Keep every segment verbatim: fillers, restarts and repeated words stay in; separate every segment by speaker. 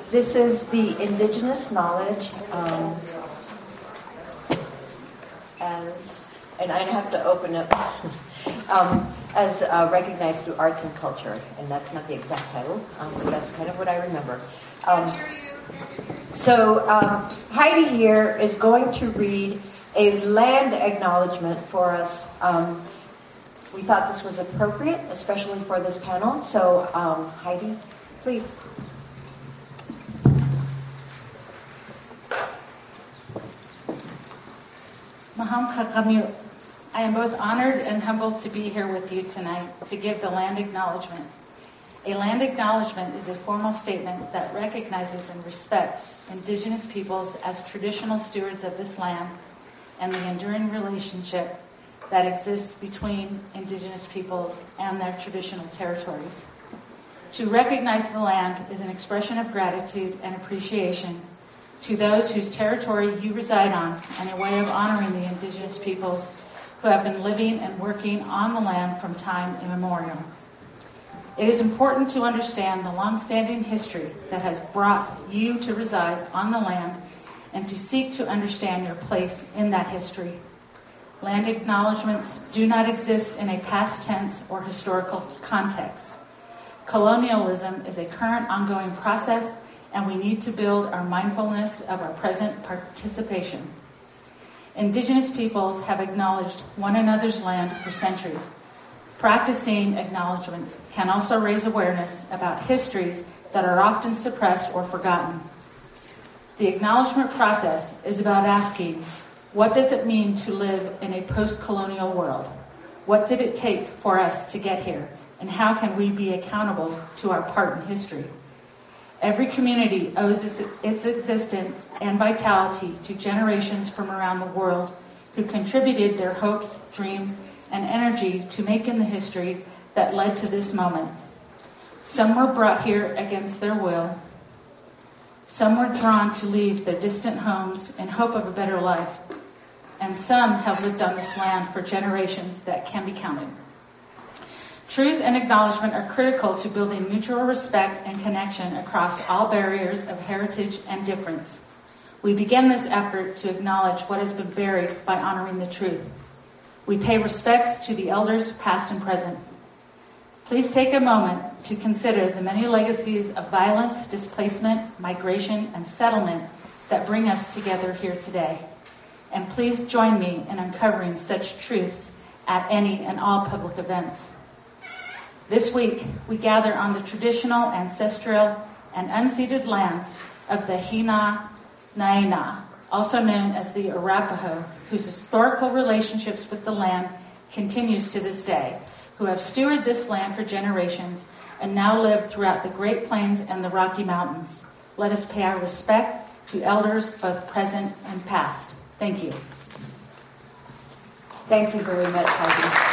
Speaker 1: This is the indigenous knowledge um, as, and I have to open it, um, as uh, recognized through arts and culture, and that's not the exact title, um, but that's kind of what I remember. Um, so um, Heidi here is going to read a land acknowledgement for us. Um, we thought this was appropriate, especially for this panel. So um, Heidi, please.
Speaker 2: Maham Kakamil. I am both honored and humbled to be here with you tonight to give the land acknowledgement. A land acknowledgement is a formal statement that recognizes and respects indigenous peoples as traditional stewards of this land and the enduring relationship that exists between indigenous peoples and their traditional territories. To recognize the land is an expression of gratitude and appreciation to those whose territory you reside on, and a way of honoring the indigenous peoples who have been living and working on the land from time immemorial. It is important to understand the long-standing history that has brought you to reside on the land and to seek to understand your place in that history. Land acknowledgements do not exist in a past tense or historical context. Colonialism is a current ongoing process, and we need to build our mindfulness of our present participation. Indigenous peoples have acknowledged one another's land for centuries. Practicing acknowledgements can also raise awareness about histories that are often suppressed or forgotten. The acknowledgement process is about asking, what does it mean to live in a post-colonial world? What did it take for us to get here? And how can we be accountable to our part in history? Every community owes its, its existence and vitality to generations from around the world who contributed their hopes, dreams, and energy to making the history that led to this moment. Some were brought here against their will. Some were drawn to leave their distant homes in hope of a better life. And some have lived on this land for generations that can be counted. Truth and acknowledgement are critical to building mutual respect and connection across all barriers of heritage and difference. We begin this effort to acknowledge what has been buried by honoring the truth. We pay respects to the elders past and present. Please take a moment to consider the many legacies of violence, displacement, migration, and settlement that bring us together here today. And please join me in uncovering such truths at any and all public events. This week, we gather on the traditional, ancestral, and unceded lands of the Hina Naina, also known as the Arapaho, whose historical relationships with the land continues to this day, who have stewarded this land for generations and now live throughout the Great Plains and the Rocky Mountains. Let us pay our respect to elders both present and past. Thank you.
Speaker 1: Thank you very much, Heidi.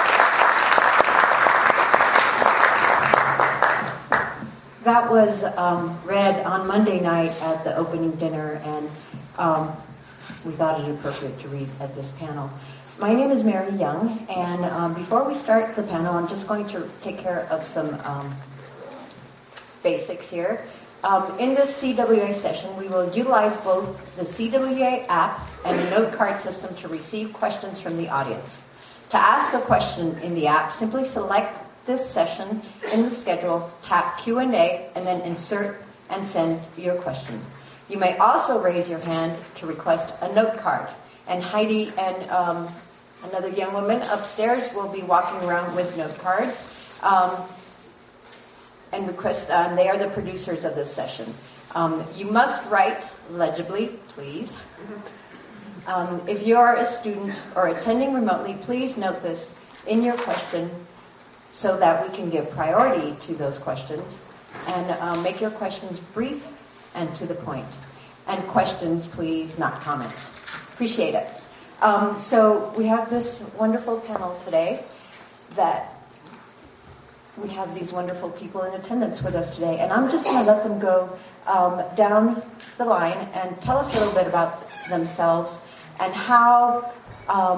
Speaker 1: That was um, read on Monday night at the opening dinner, and um, we thought it appropriate to read at this panel. My name is Mary Young, and um, before we start the panel, I'm just going to take care of some um, basics here. Um, in this C W A session, we will utilize both the C W A app and the note card system to receive questions from the audience. To ask a question in the app, simply select this session in the schedule, tap Q and A, and then insert and send your question. You may also raise your hand to request a note card. And Heidi and um, another young woman upstairs will be walking around with note cards um, and request. Um, they are the producers of this session. Um, you must write legibly, please. Um, if you are a student or attending remotely, please note this in your question, so that we can give priority to those questions, and um, make your questions brief and to the point. And questions, please, not comments. Appreciate it. Um, so we have this wonderful panel today that we have these wonderful people in attendance with us today. And I'm just going to let them go um, down the line and tell us a little bit about themselves and how um,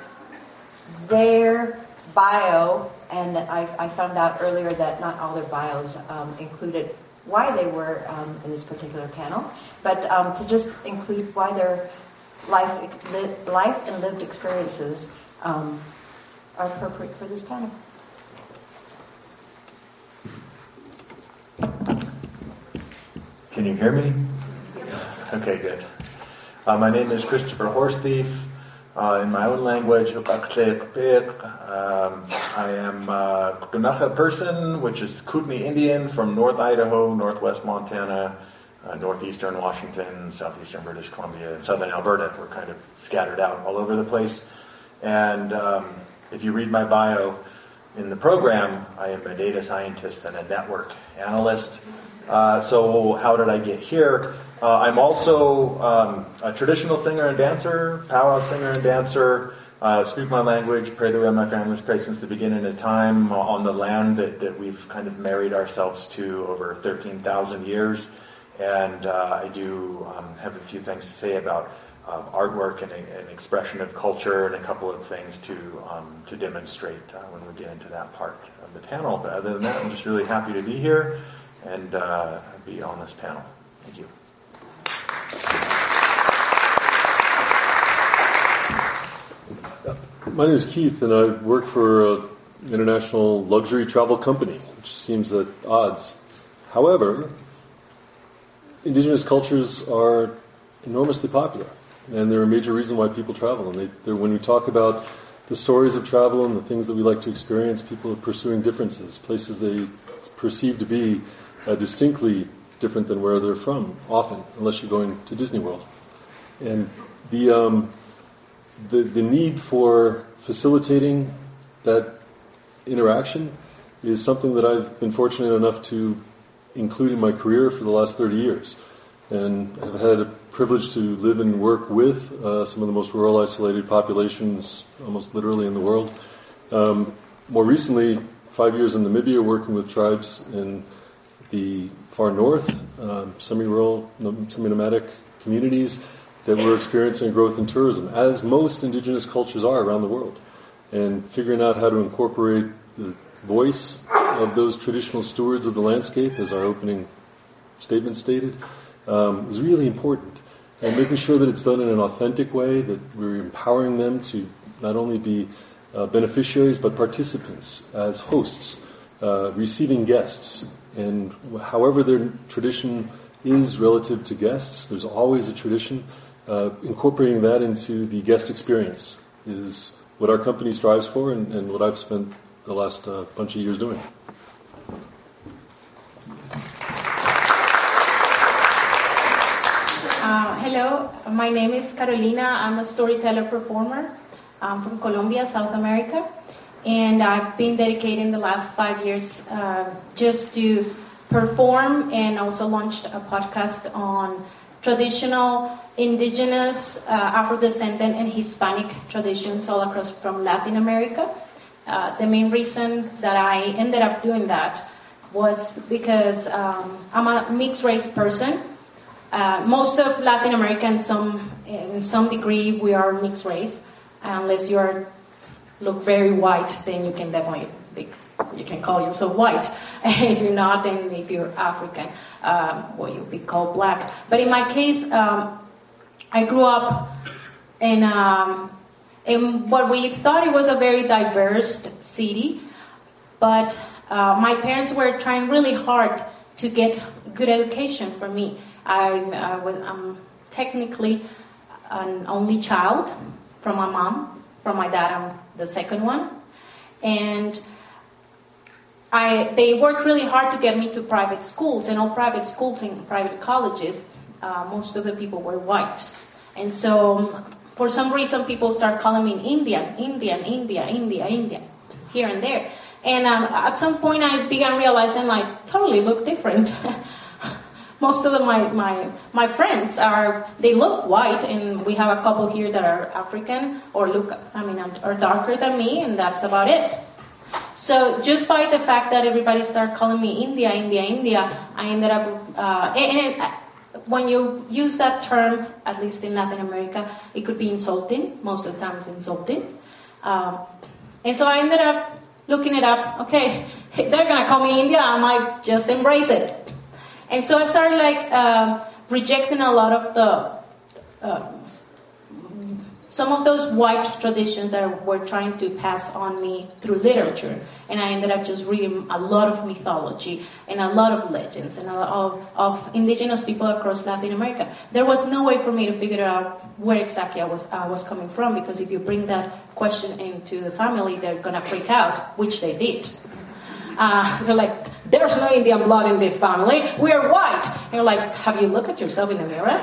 Speaker 1: their bio, and I, I found out earlier that not all their bios um, included why they were um, in this particular panel, but um, to just include why their life, li- life and lived experiences um, are appropriate for this panel.
Speaker 3: Can you hear me? Okay, good. Uh, my name is Christopher Horsethief. Uh, in my own language, um, I am a Ktunaxa person, which is Kootenai Indian from North Idaho, Northwest Montana, uh, Northeastern Washington, Southeastern British Columbia, and Southern Alberta. We're kind of scattered out all over the place. And um, if you read my bio in the program, I am a data scientist and a network analyst. Uh, so how did I get here? Uh, I'm also um, a traditional singer and dancer, powwow singer and dancer, uh, speak my language, pray the way my family's prayed since the beginning of time on the land that, that we've kind of married ourselves to over thirteen thousand years. And uh, I do um, have a few things to say about uh, artwork and an expression of culture and a couple of things to um, to demonstrate uh, when we get into that part of the panel. But other than that, I'm just really happy to be here and uh, be on this panel. Thank you.
Speaker 4: My name is Keith, and I work for an international luxury travel company, which seems at odds. However, indigenous cultures are enormously popular, and they're a major reason why people travel. And they, when we talk about the stories of travel and the things that we like to experience, people are pursuing differences, places they perceive to be uh, distinctly different than where they're from, often, unless you're going to Disney World. And the um, the, the need for facilitating that interaction is something that I've been fortunate enough to include in my career for the last thirty years. And I've had a privilege to live and work with uh, some of the most rural isolated populations, almost literally in the world. Um, more recently, five years in Namibia, working with tribes in the far north, um, semi-rural, semi-nomadic communities that were experiencing growth in tourism, as most indigenous cultures are around the world. And figuring out how to incorporate the voice of those traditional stewards of the landscape, as our opening statement stated, um, is really important. And making sure that it's done in an authentic way, that we're empowering them to not only be uh, beneficiaries, but participants as hosts, uh, receiving guests. And however their tradition is relative to guests, there's always a tradition. Uh, incorporating that into the guest experience is what our company strives for, and, and what I've spent the last uh, bunch of years doing.
Speaker 5: Uh, hello, my name is Carolina. I'm a storyteller performer. I'm from Colombia, South America, and I've been dedicating the last five years uh, just to perform, and also launched a podcast on traditional indigenous, uh, Afro-descendant, and Hispanic traditions all across from Latin America. Uh, the main reason that I ended up doing that was because um, I'm a mixed-race person. Uh, most of Latin America, in some, in some degree, we are mixed race. Unless you are look very white, then you can definitely be, you can call yourself white. If you're not, then if you're African, um, well, you'll be called black. But in my case, um, I grew up in um, in what we thought it was a very diverse city, but uh, my parents were trying really hard to get good education for me. I uh, was I'm technically an only child from my mom. From my dad, I'm the second one, and I they worked really hard to get me to private schools, and all private schools and private colleges, uh, most of the people were white, and so for some reason people start calling me Indian, Indian, India, India, India, here and there, and um, at some point I began realizing I totally look different. Most of the, my, my my friends are, they look white, and we have a couple here that are African or look, I mean, are darker than me, and that's about it. So just by the fact that everybody started calling me India, India, India, I ended up, uh, and it, when you use that term, at least in Latin America, it could be insulting. Most of the time it's insulting. Um, and so I ended up looking it up. Okay, they're going to call me India, I might just embrace it. And so I started like um, rejecting a lot of the uh, some of those white traditions that were trying to pass on me through literature. And I ended up just reading a lot of mythology and a lot of legends and a lot of, of indigenous people across Latin America. There was no way for me to figure out where exactly I was I was coming from, because if you bring that question into the family, they're going to freak out, which they did. Uh, they're like, there's no Indian blood in this family. We're white. And you're like, have you looked at yourself in the mirror?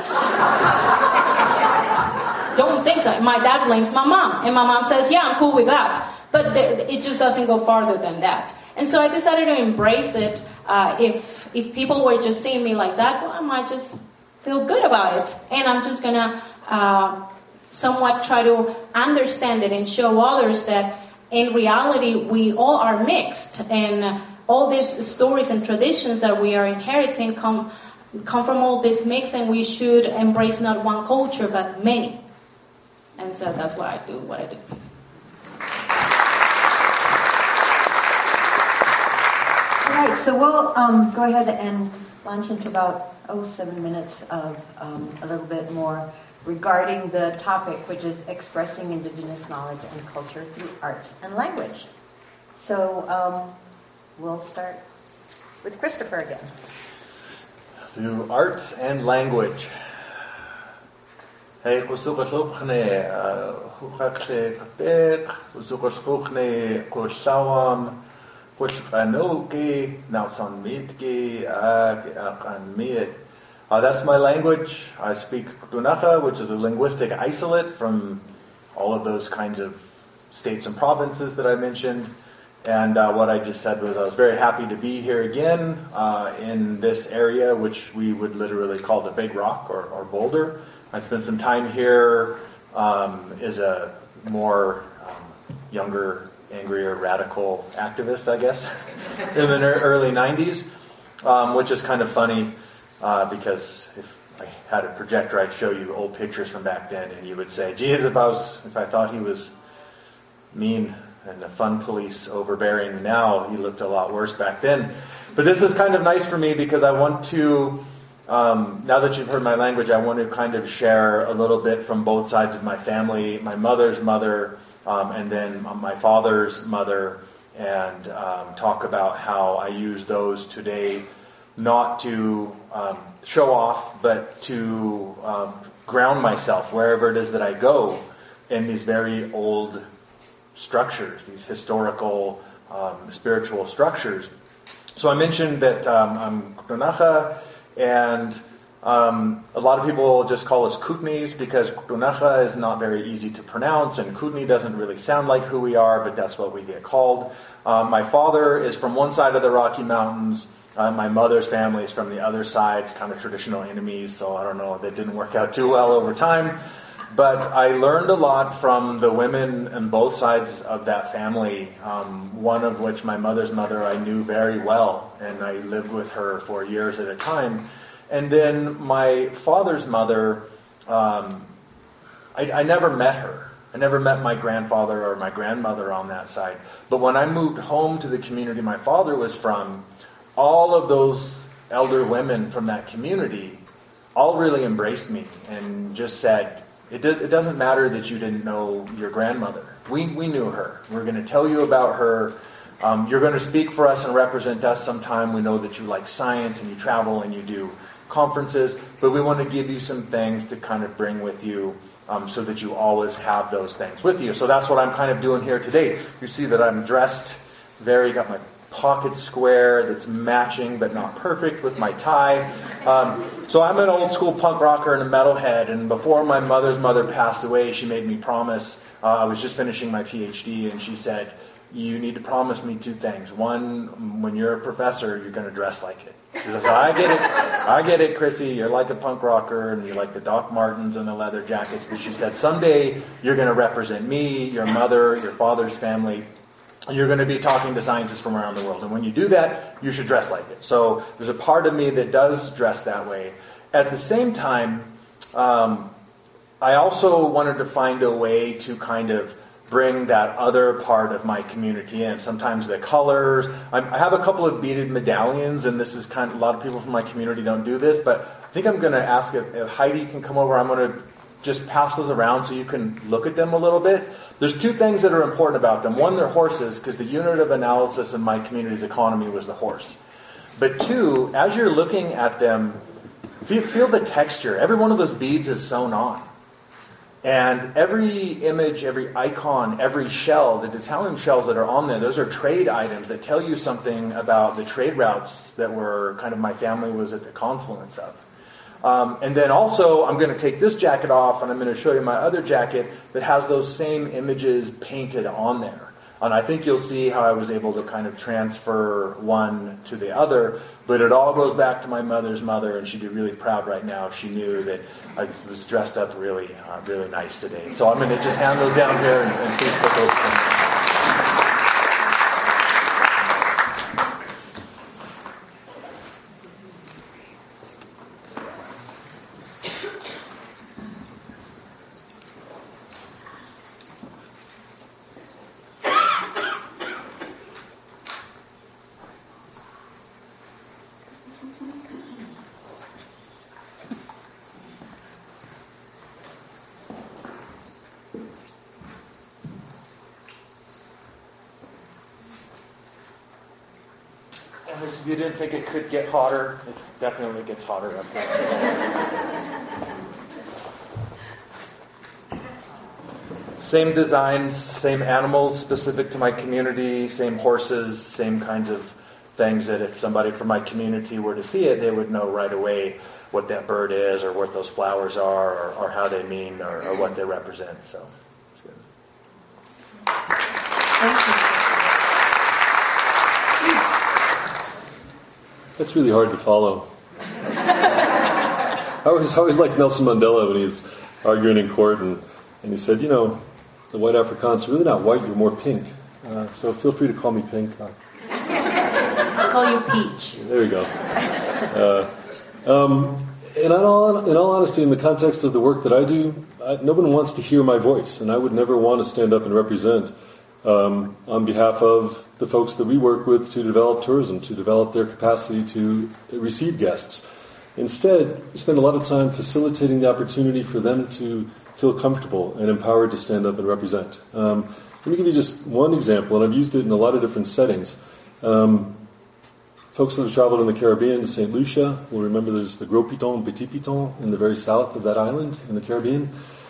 Speaker 5: Don't think so. My dad blames my mom. And my mom says, yeah, I'm cool with that. But the, it just doesn't go farther than that. And so I decided to embrace it. Uh, if if people were just seeing me like that, well, I might just feel good about it. And I'm just going to uh, somewhat try to understand it and show others that in reality, we all are mixed, and all these stories and traditions that we are inheriting come come from all this mix, and we should embrace not one culture, but many. And so that's why I do what I do.
Speaker 1: All right, so we'll um, go ahead and launch into about, oh, seven minutes of um, a little bit more regarding the topic, which is expressing indigenous knowledge and culture through arts and language. So um, we'll start with Christopher again.
Speaker 3: Through arts and language. Hey, kusukoshokne, hukakse kapek, kusukoshokne, kushawam, kushkanoke, nausan mitke, akan mit. Uh, that's my language. I speak Kutunaxa, which is a linguistic isolate from all of those kinds of states and provinces that I mentioned. And uh, what I just said was I was very happy to be here again uh, in this area, which we would literally call the Big Rock or, or Boulder. I spent some time here um, as a more um, younger, angrier, radical activist, I guess, in the early nineties, um, which is kind of funny. Uh, because if I had a projector, I'd show you old pictures from back then, and you would say, geez, if I was, if I thought he was mean and a fun police overbearing now, he looked a lot worse back then. But this is kind of nice for me because I want to, um, now that you've heard my language, I want to kind of share a little bit from both sides of my family, my mother's mother, um, and then my father's mother, and um, talk about how I use those today not to um, show off, but to um, ground myself wherever it is that I go in these very old structures, these historical, um, spiritual structures. So I mentioned that um, I'm Kutunaxa, and um, a lot of people just call us Kootenays because Kutunaxa is not very easy to pronounce, and Kootenai doesn't really sound like who we are, but that's what we get called. Um, my father is from one side of the Rocky Mountains. Uh, my mother's family is from the other side, kind of traditional enemies, so I don't know, that didn't work out too well over time. But I learned a lot from the women on both sides of that family, um, one of which, my mother's mother, I knew very well, and I lived with her for years at a time. And then my father's mother, um, I, I never met her. I never met my grandfather or my grandmother on that side. But when I moved home to the community my father was from, all of those elder women from that community all really embraced me and just said, it, do, it doesn't matter that you didn't know your grandmother. We we knew her. We're going to tell you about her. Um, you're going to speak for us and represent us sometime. We know that you like science and you travel and you do conferences, but we want to give you some things to kind of bring with you um, so that you always have those things with you. So that's what I'm kind of doing here today. You see that I'm dressed very, got my pocket square that's matching but not perfect with my tie. Um, so I'm an old school punk rocker and a metalhead, and before my mother's mother passed away, she made me promise, uh, I was just finishing my P H D, and she said, you need to promise me two things. One, when you're a professor, you're going to dress like it. She said, I get it, I get it, Chrissy, you're like a punk rocker, and you like the Doc Martens and the leather jackets, but she said, someday you're going to represent me, your mother, your father's family. You're going to be talking to scientists from around the world. And when you do that, you should dress like it. So there's a part of me that does dress that way. At the same time, um, I also wanted to find a way to kind of bring that other part of my community in. Sometimes the colors. I'm, I have a couple of beaded medallions, and this is kind of, a lot of people from my community don't do this, but I think I'm going to ask if, if Heidi can come over. I'm going to just pass those around so you can look at them a little bit. There's two things that are important about them. One, they're horses, because the unit of analysis in my community's economy was the horse. But two, as you're looking at them, feel, feel the texture. Every one of those beads is sewn on. And every image, every icon, every shell, the detalium shells that are on there, those are trade items that tell you something about the trade routes that were kind of my family was at the confluence of. Um, and then also, I'm going to take this jacket off, and I'm going to show you my other jacket that has those same images painted on there. And I think you'll see how I was able to kind of transfer one to the other. But it all goes back to my mother's mother, and she'd be really proud right now if she knew that I was dressed up really, uh, really nice today. So I'm going to just hand those down here, and, and please look over them. If you didn't think it could get hotter, it definitely gets hotter up there. Same designs, same animals specific to my community, same horses, same kinds of things that if somebody from my community were to see it, they would know right away what that bird is or what those flowers are or, or how they mean or, or what they represent. So, it's good.
Speaker 1: Thank you.
Speaker 4: That's really hard to follow. I always, I always liked Nelson Mandela when he was arguing in court, and, and he said, you know, the white Afrikaans are really not white, you're more pink. Uh, so feel free to call me Pink.
Speaker 5: I'll call you Peach.
Speaker 4: There you go. Uh, um, in, all, in all honesty, in the context of the work that I do, I, no one wants to hear my voice, and I would never want to stand up and represent Um, on behalf of the folks that we work with to develop tourism, to develop their capacity to receive guests. Instead, we spend a lot of time facilitating the opportunity for them to feel comfortable and empowered to stand up and represent. Um, let me give you just one example, and I've used it in a lot of different settings. Um, folks that have traveled in the Caribbean to Saint Lucia will remember there's the Gros Piton and Petit Piton in the very south of that island in the Caribbean.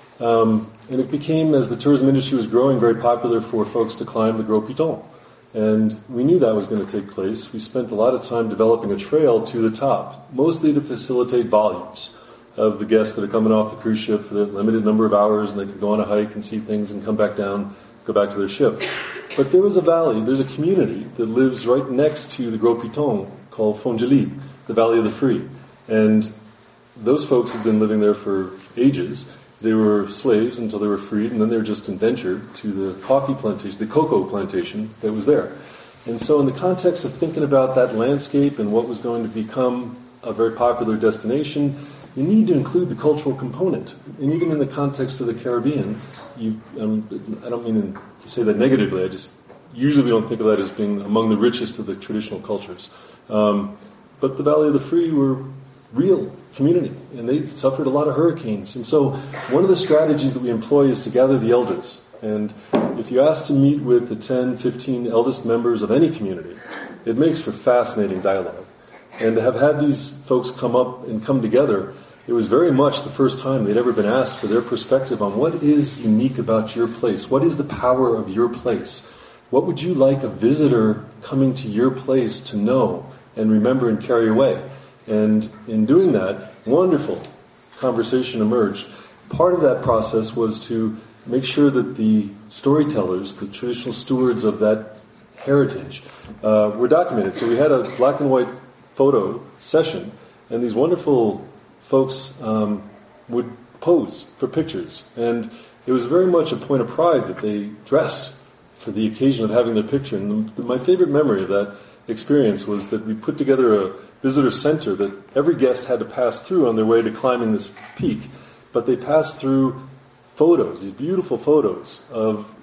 Speaker 4: Um, and it became, as the tourism industry was growing, very popular for folks to climb the Gros Piton. And we knew that was going to take place. We spent a lot of time developing a trail to the top, mostly to facilitate volumes of the guests that are coming off the cruise ship for the limited number of hours, and they could go on a hike and see things and come back down, go back to their ship. But there was a valley, there's a community that lives right next to the Gros Piton called Fongelip, the Valley of the Free. And those folks have been living there for ages. They were slaves until they were freed, and then they were just indentured to the coffee plantation, the cocoa plantation that was there. And so in the context of thinking about that landscape and what was going to become a very popular destination, you need to include the cultural component. And even in the context of the Caribbean, you, um, I don't mean to say that negatively, I just, usually we don't think of that as being among the richest of the traditional cultures. Um, but the Valley of the Free were real community, and they suffered a lot of hurricanes. And so one of the strategies that we employ is to gather the elders. And if you ask to meet with the ten, fifteen eldest members of any community, it makes for fascinating dialogue. And to have had these folks come up and come together, it was very much the first time they'd ever been asked for their perspective on what is unique about your place. What is the power of your place? What would you like a visitor coming to your place to know and remember and carry away? And in doing that, wonderful conversation emerged. Part of that process was to make sure that the storytellers, the traditional stewards of that heritage, uh, were documented. So we had a black and white photo session, and these wonderful folks um, would pose for pictures. And it was very much a point of pride that they dressed for the occasion of having their picture. And the, my favorite memory of that experience was that we put together a visitor center that every guest had to pass through on their way to climbing this peak. But they passed through photos, these beautiful photos of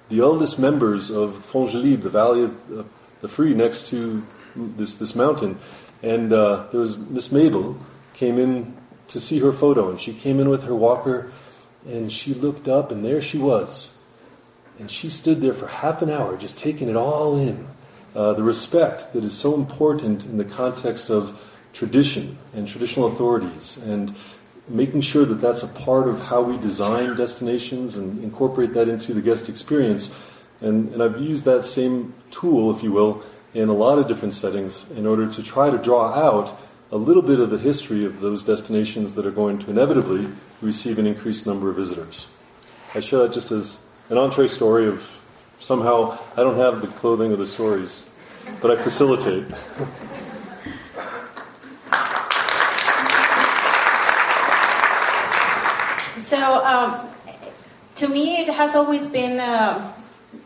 Speaker 4: the eldest members of Fongelib, the Valley of uh, the Free, next to this this mountain. And uh, there was Miss Mabel came in to see her photo, and she came in with her walker, and she looked up, and there she was. And she stood there for half an hour, just taking it all in. Uh, the respect that is so important in the context of tradition and traditional authorities, and making sure that that's a part of how we design destinations and incorporate that into the guest experience. And, and I've used that same tool, if you will, in a lot of different settings in order to try to draw out a little bit of the history of those destinations that are going to inevitably receive an increased number of visitors. I share that just as an entree story of somehow I don't have the clothing or the stories, but I facilitate.
Speaker 5: So, um, to me, it has always been uh,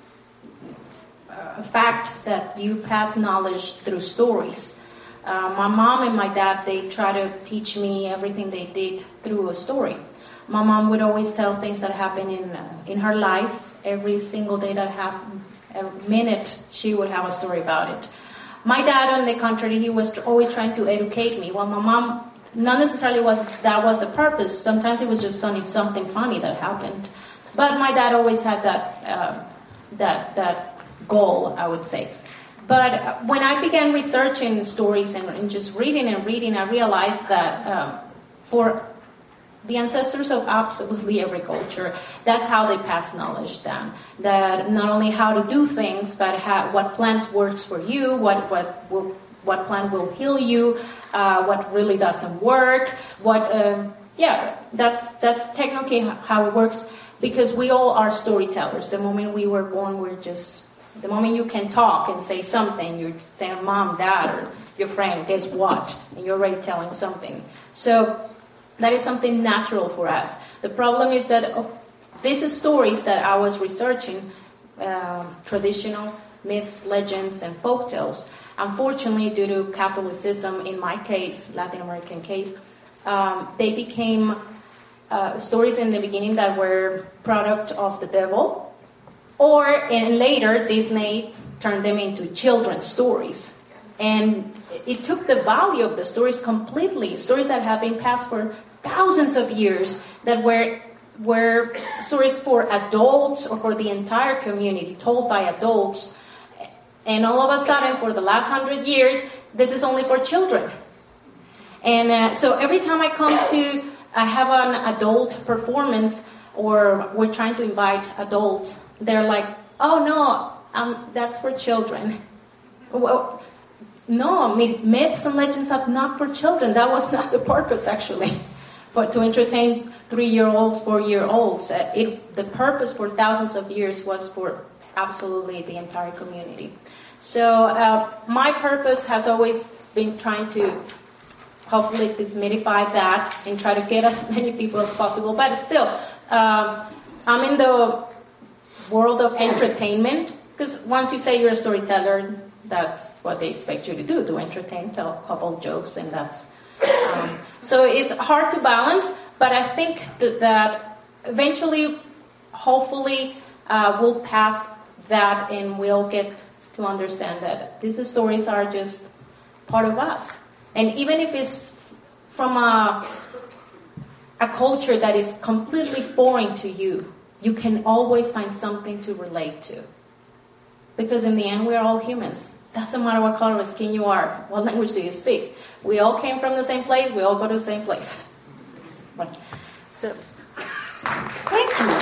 Speaker 5: a fact that you pass knowledge through stories. Uh, my mom and my dad, they try to teach me everything they did through a story. My mom would always tell things that happened in uh, in her life. Every single day that happened, every minute, she would have a story about it. My dad, on the contrary, he was always trying to educate me. While my mom, not necessarily was that was the purpose. Sometimes it was just something, something funny that happened. But my dad always had that uh, that that goal, I would say. But when I began researching stories and, and just reading and reading, I realized that um, for the ancestors of absolutely every culture, that's how they pass knowledge down. That not only how to do things, but how, what plants works for you, what what will, what plant will heal you, uh, what really doesn't work, what uh, yeah, that's that's technically how it works. Because we all are storytellers. The moment we were born, we're just the moment you can talk and say something, you're saying, Mom, Dad, or your friend, guess what? And you're already telling something. So that is something natural for us. The problem is that of these stories that I was researching, uh, traditional myths, legends, and folktales, unfortunately, due to Catholicism, in my case, Latin American case, um, they became uh, stories in the beginning that were product of the devil. Or, and later, Disney turned them into children's stories. And it took the value of the stories completely. Stories that have been passed for thousands of years, that were were stories for adults or for the entire community, told by adults. And all of a sudden, for the last hundred years, this is only for children. And uh, so every time I come to, I have an adult performance, or we're trying to invite adults, they're like, oh no, um, that's for children. Well, no, myths and legends are not for children. That was not the purpose, actually, but to entertain three-year-olds, four-year-olds. Uh, it, the purpose for thousands of years was for absolutely the entire community. So uh, my purpose has always been trying to hopefully demystify that and try to get as many people as possible. But still, um, I'm in the world of entertainment, because once you say you're a storyteller, that's what they expect you to do, to entertain, tell a couple jokes, and that's... Um, so it's hard to balance, but I think that, that eventually, hopefully, uh, we'll pass that and we'll get to understand that these stories are just part of us. And even if it's from a, a culture that is completely foreign to you, you can always find something to relate to. Because in the end, we're all humans. Doesn't matter what color of skin you are, what language do you speak. We all came from the same place, we all go to the same place. So,
Speaker 1: thank you.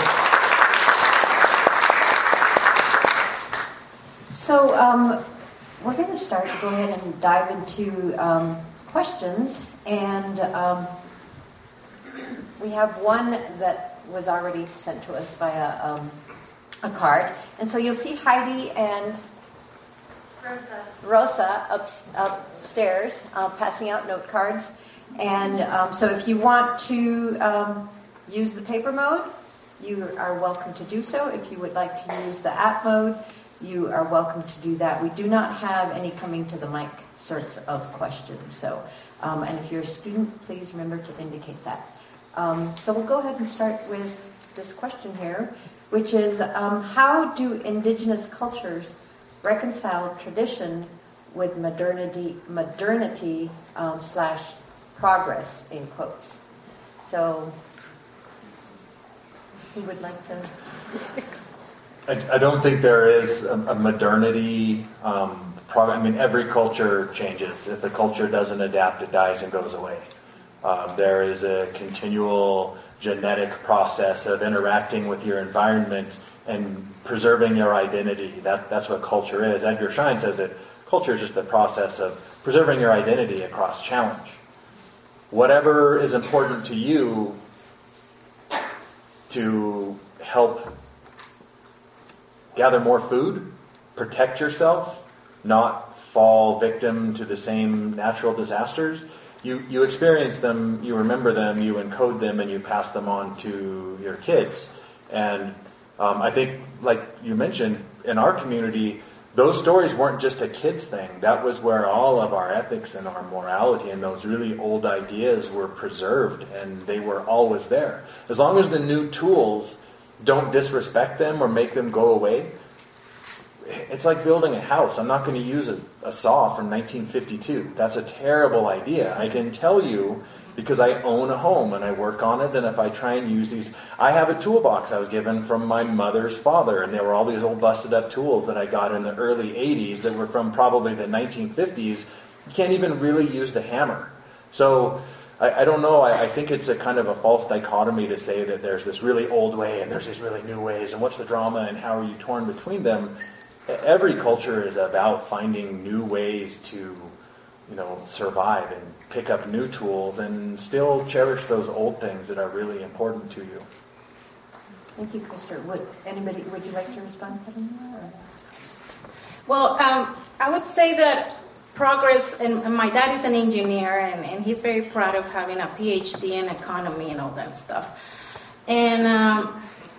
Speaker 1: So, um, we're going to start to go ahead and dive into um, questions, and um, we have one that was already sent to us via um, a card. And so you'll see Heidi and Rosa, Rosa up, upstairs uh, passing out note cards. And um, so if you want to um, use the paper mode, you are welcome to do so. If you would like to use the app mode, you are welcome to do that. We do not have any coming to the mic sorts of questions. So, um, and if you're a student, please remember to indicate that. Um, so we'll go ahead and start with this question here, which is um, how do indigenous cultures reconcile tradition with modernity, modernity um, slash progress, in quotes. So, who would like to?
Speaker 3: I, I don't think there is a, a modernity. Um, prog- I mean, every culture changes. If the culture doesn't adapt, it dies and goes away. Um, there is a continual genetic process of interacting with your environment and preserving your identity. That, that's what culture is. Edgar Schein says that culture is just the process of preserving your identity across challenge. Whatever is important to you to help gather more food, protect yourself, not fall victim to the same natural disasters. You, you experience them, you remember them, you encode them, and you pass them on to your kids. And um, I think, like you mentioned, in our community, those stories weren't just a kid's thing. That was where all of our ethics and our morality and those really old ideas were preserved, and they were always there. As long as the new tools don't disrespect them or make them go away, it's like building a house. I'm not going to use a, a saw from nineteen fifty-two. That's a terrible idea. I can tell you because I own a home and I work on it, and if I try and use these, I have a toolbox I was given from my mother's father, and there were all these old busted up tools that I got in the early eighties that were from probably the nineteen fifties. You can't even really use the hammer. So I, I don't know. I, I think it's a kind of a false dichotomy to say that there's this really old way and there's these really new ways, and what's the drama and how are you torn between them? Every culture is about finding new ways to, you know, survive and pick up new tools and still cherish those old things that are really important to you.
Speaker 1: Thank you, Krister. Would anybody would you like to respond to that?
Speaker 5: Well, um, I would say that progress, and, and my dad is an engineer, and, and he's very proud of having a P H D in economy and all that stuff. And um,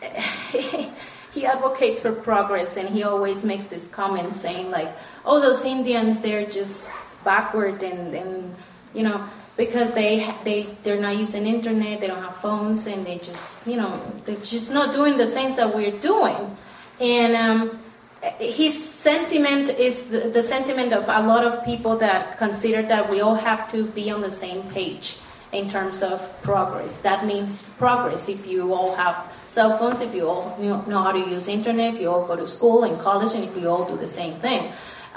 Speaker 5: he advocates for progress, and he always makes this comment saying like, oh, those Indians, they're just backward, and, and you know, because they they they're not using internet, they don't have phones, and they just, you know, they're just not doing the things that we're doing. And um, his sentiment is the, the sentiment of a lot of people that consider that we all have to be on the same page in terms of progress. That means progress if you all have cell phones, if you all know how to use internet, if you all go to school and college, and if you all do the same thing. Uh,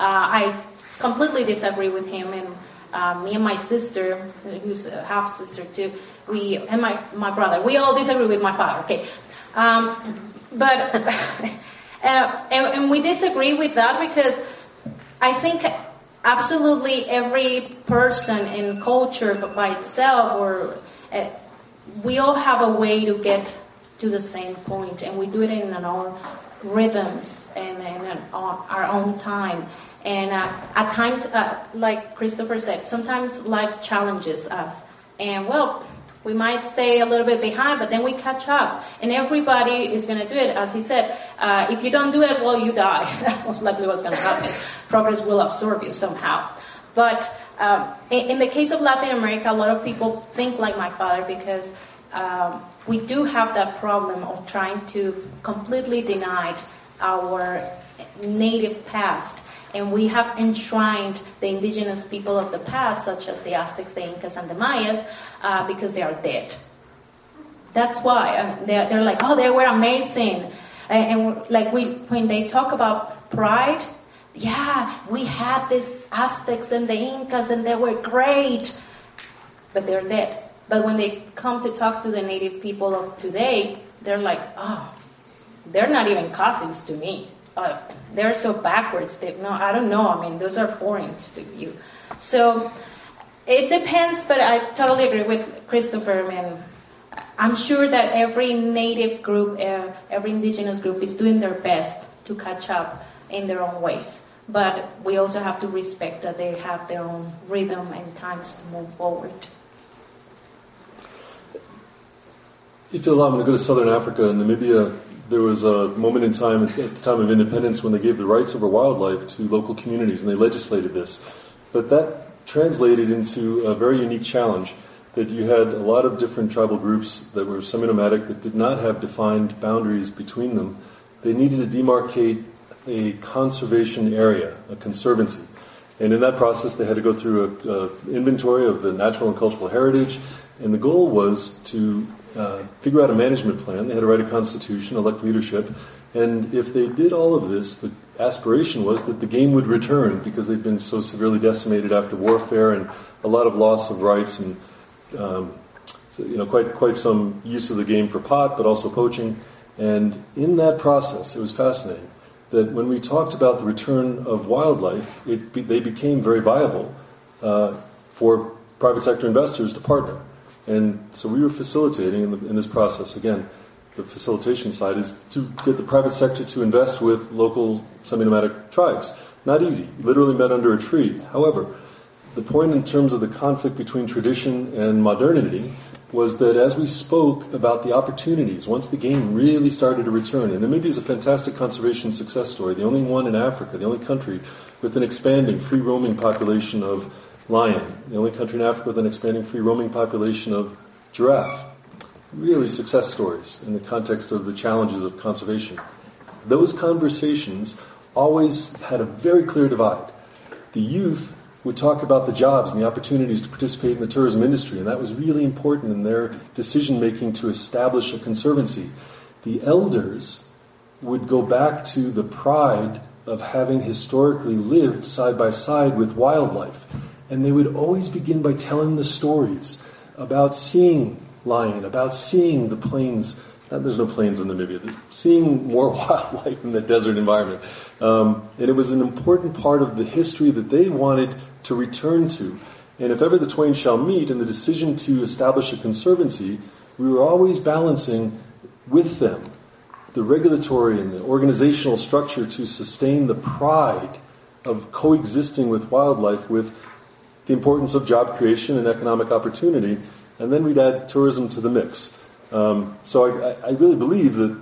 Speaker 5: I completely disagree with him, and uh, me and my sister, who's a half sister too, we and my my brother, we all disagree with my father. Okay, um, but uh, and, and we disagree with that because I think absolutely every person in culture by itself, or uh, we all have a way to get to the same point, and we do it in our own rhythms and in our own time. And uh, at times, uh, like Christopher said, sometimes life challenges us. And well, we might stay a little bit behind, but then we catch up. And everybody is going to do it. As he said, uh, if you don't do it, well, you die. That's most likely what's going to happen. Progress will absorb you somehow. But um, in, in the case of Latin America, a lot of people think like my father because um, we do have that problem of trying to completely deny our native past. And we have enshrined the indigenous people of the past, such as the Aztecs, the Incas, and the Mayas, uh, because they are dead. That's why. Uh, they're, they're like, oh, they were amazing. And, and like we, when they talk about pride, yeah, we had these Aztecs and the Incas, and they were great. But they're dead. But when they come to talk to the native people of today, they're like, oh, they're not even cousins to me. Uh, they're so backwards. They, no, I don't know. I mean, those are foreigners to you. So it depends, but I totally agree with Christopher. I mean, I'm sure that every native group, uh, every indigenous group is doing their best to catch up in their own ways. But we also have to respect that they have their own rhythm and times to move forward.
Speaker 4: If you allow, I'm going to go to Southern Africa and Namibia. There was a moment in time, at the time of independence, when they gave the rights over wildlife to local communities, and they legislated this. But that translated into a very unique challenge. that you had a lot of different tribal groups that were semi-nomadic that did not have defined boundaries between them. They needed to demarcate a conservation area, a conservancy. And in that process, they had to go through an inventory of the natural and cultural heritage. And the goal was to uh, figure out a management plan. They had to write a constitution, elect leadership. And if they did all of this, the aspiration was that the game would return because they'd been so severely decimated after warfare and a lot of loss of rights and um, so, you know, quite quite some use of the game for pot, but also poaching. And in that process, it was fascinating that when we talked about the return of wildlife, it be, they became very viable uh, for private sector investors to partner. And so we were facilitating in, the, in this process, again, the facilitation side is to get the private sector to invest with local semi-nomadic tribes. Not easy, literally met under a tree. However, the point in terms of the conflict between tradition and modernity was that as we spoke about the opportunities, once the game really started to return, and Namibia is a fantastic conservation success story, the only one in Africa, the only country with an expanding free roaming population of lion, the only country in Africa with an expanding free roaming population of giraffe. Really success stories in the context of the challenges of conservation. Those conversations always had a very clear divide. The youth would talk about the jobs and the opportunities to participate in the tourism industry, and that was really important in their decision-making to establish a conservancy. The elders would go back to the pride of having historically lived side by side with wildlife, and they would always begin by telling the stories about seeing lion, about seeing the plains. There's no plains in Namibia. Seeing more wildlife in the desert environment. Um, and it was an important part of the history that they wanted to return to. And if ever the twain shall meet in the decision to establish a conservancy, we were always balancing with them the regulatory and the organizational structure to sustain the pride of coexisting with wildlife with the importance of job creation and economic opportunity. And then we'd add tourism to the mix. Um, so I, I really believe that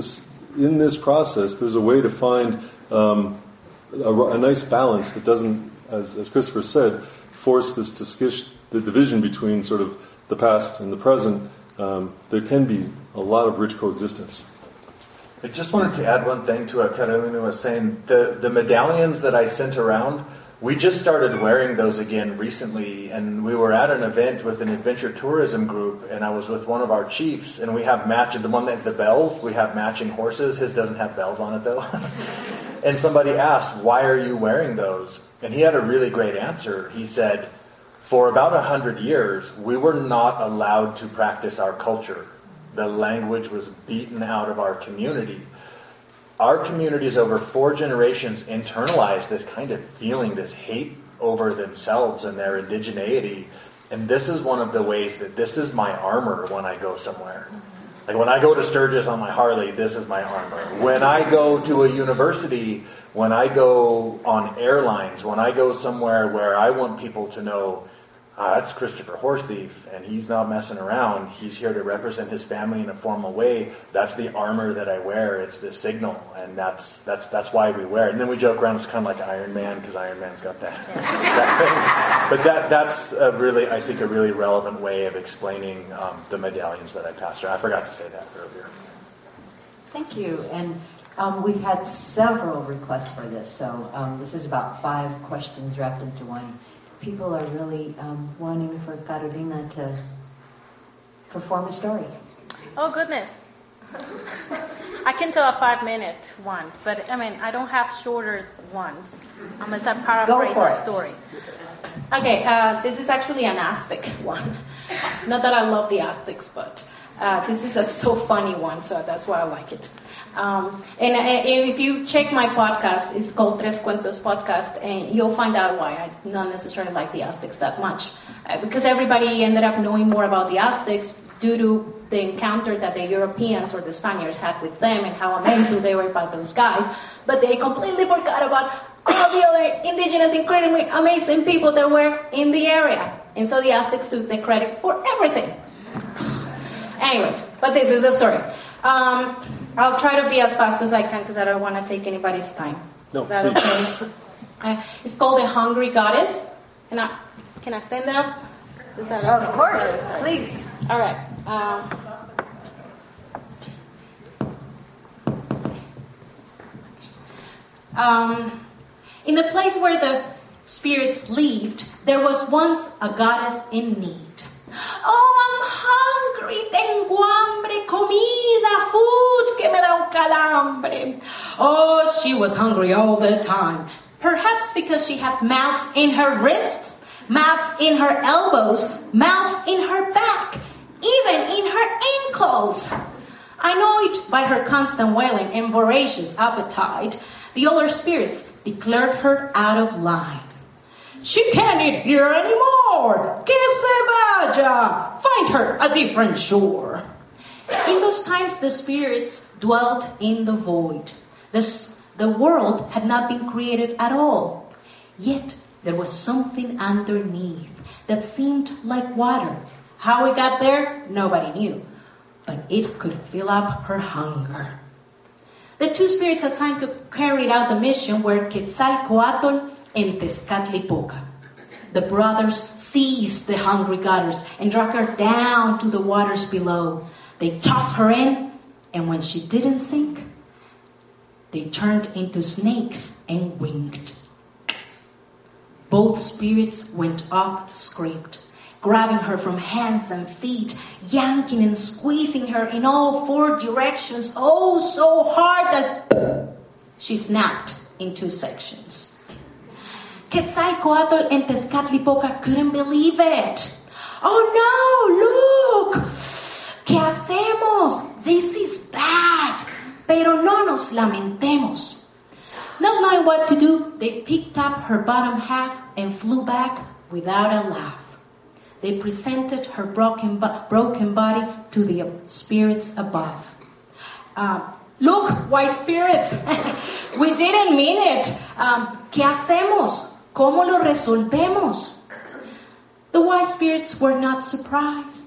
Speaker 4: in this process, there's a way to find um, a, a nice balance that doesn't, as, as Christopher said, force this discussion, the division between sort of the past and the present. Um, there can be a lot of rich coexistence.
Speaker 3: I just wanted to add one thing to what Carolina was saying. The, the medallions that I sent around, we just started wearing those again recently, and we were at an event with an adventure tourism group, and I was with one of our chiefs, and we have matching, the one that the bells, we have matching horses. His doesn't have bells on it though. And somebody asked, why are you wearing those? And he had a really great answer. He said, for about a hundred years, we were not allowed to practice our culture. The language was beaten out of our community. Our communities over four generations internalized this kind of feeling, this hate over themselves and their indigeneity. And this is one of the ways that this is my armor when I go somewhere. Like when I go to Sturgis on my Harley, this is my armor. When I go to a university, when I go on airlines, when I go somewhere where I want people to know, ah, that's Christopher Horsethief, and he's not messing around. He's here to represent his family in a formal way. That's the armor that I wear. It's the signal, and that's that's that's why we wear it. And then we joke around, it's kind of like Iron Man, because Iron Man's got that, that thing. But that that's a really, I think, a really relevant way of explaining um, the medallions that I passed around. I forgot to say that earlier.
Speaker 1: Thank you. And um, we've had several requests for this, so um, this is about five questions wrapped into one. People are really um, wanting for Carolina to perform a story.
Speaker 6: Oh, goodness. I can tell a five-minute one, but, I mean, I don't have shorter ones. I'm going to paraphrase the story.
Speaker 5: Okay, uh, this is actually an Aztec one. Not that I love the Aztecs, but uh, this is a so funny one, so that's why I like it. Um, and, and if you check my podcast, it's called Tres Cuentos Podcast, and you'll find out why I not necessarily like the Aztecs that much. Uh, because everybody ended up knowing more about the Aztecs due to the encounter that the Europeans or the Spaniards had with them and how amazing they were about those guys. But they completely forgot about all the other indigenous, incredibly amazing people that were in the area. And so the Aztecs took the credit for everything. Anyway, but this is the story. Um, I'll try to be as fast as I can because I don't want to take anybody's time.
Speaker 4: No,
Speaker 5: is that okay? Uh, it's called The Hungry Goddess. Can I, can I stand up?
Speaker 6: Is that
Speaker 1: Of
Speaker 6: okay?
Speaker 1: course,
Speaker 6: Sorry, sorry.
Speaker 1: please.
Speaker 5: All right. Um, um, in the place where the spirits lived, there was once a goddess in need. Oh, I'm hungry, tengo hambre, comida, food, que me da un calambre. Oh, she was hungry all the time. Perhaps because she had mouths in her wrists, mouths in her elbows, mouths in her back, even in her ankles. I know it by her constant wailing and voracious appetite. The other spirits declared her out of line. She can't eat here anymore. Que se vaya. Find her a different shore. In those times, the spirits dwelt in the void. This, the world had not been created at all. Yet, there was something underneath that seemed like water. How it got there, nobody knew. But it could fill up her hunger. The two spirits assigned to carry out the mission were Quetzalcoatl and Tezcatlipoca. The brothers seized the hungry goddess and dragged her down to the waters below. They tossed her in, and when she didn't sink, they turned into snakes and winked. Both spirits went off script, grabbing her from hands and feet, yanking and squeezing her in all four directions, oh so hard that she snapped in two sections. Quetzalcoatl and Tezcatlipoca couldn't believe it. Oh no, look! ¿Qué hacemos? This is bad. Pero no nos lamentemos. Not knowing what to do, they picked up her bottom half and flew back without a laugh. They presented her broken, broken body to the spirits above. Uh, look, wise spirits, we didn't mean it. Um, ¿Qué hacemos? ¿Cómo lo resolvemos? The wise spirits were not surprised.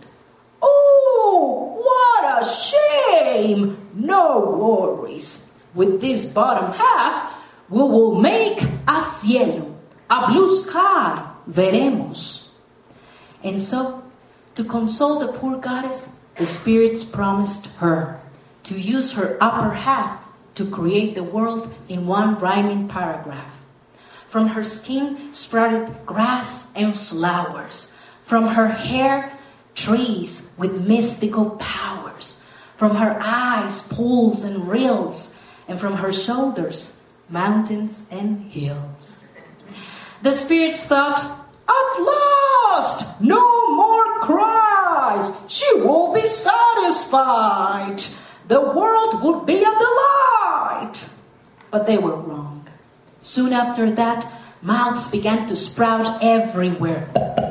Speaker 5: Oh, what a shame! No worries. With this bottom half, we will make a cielo, a blue sky, veremos. And so, to console the poor goddess, the spirits promised her to use her upper half to create the world in one rhyming paragraph. From her skin sprouted grass and flowers. From her hair, trees with mystical powers. From her eyes, pools and rills. And from her shoulders, mountains and hills. The spirits thought, at last, no more cries. She will be satisfied. The world would be a delight. But they were wrong. Soon after that, mouths began to sprout everywhere.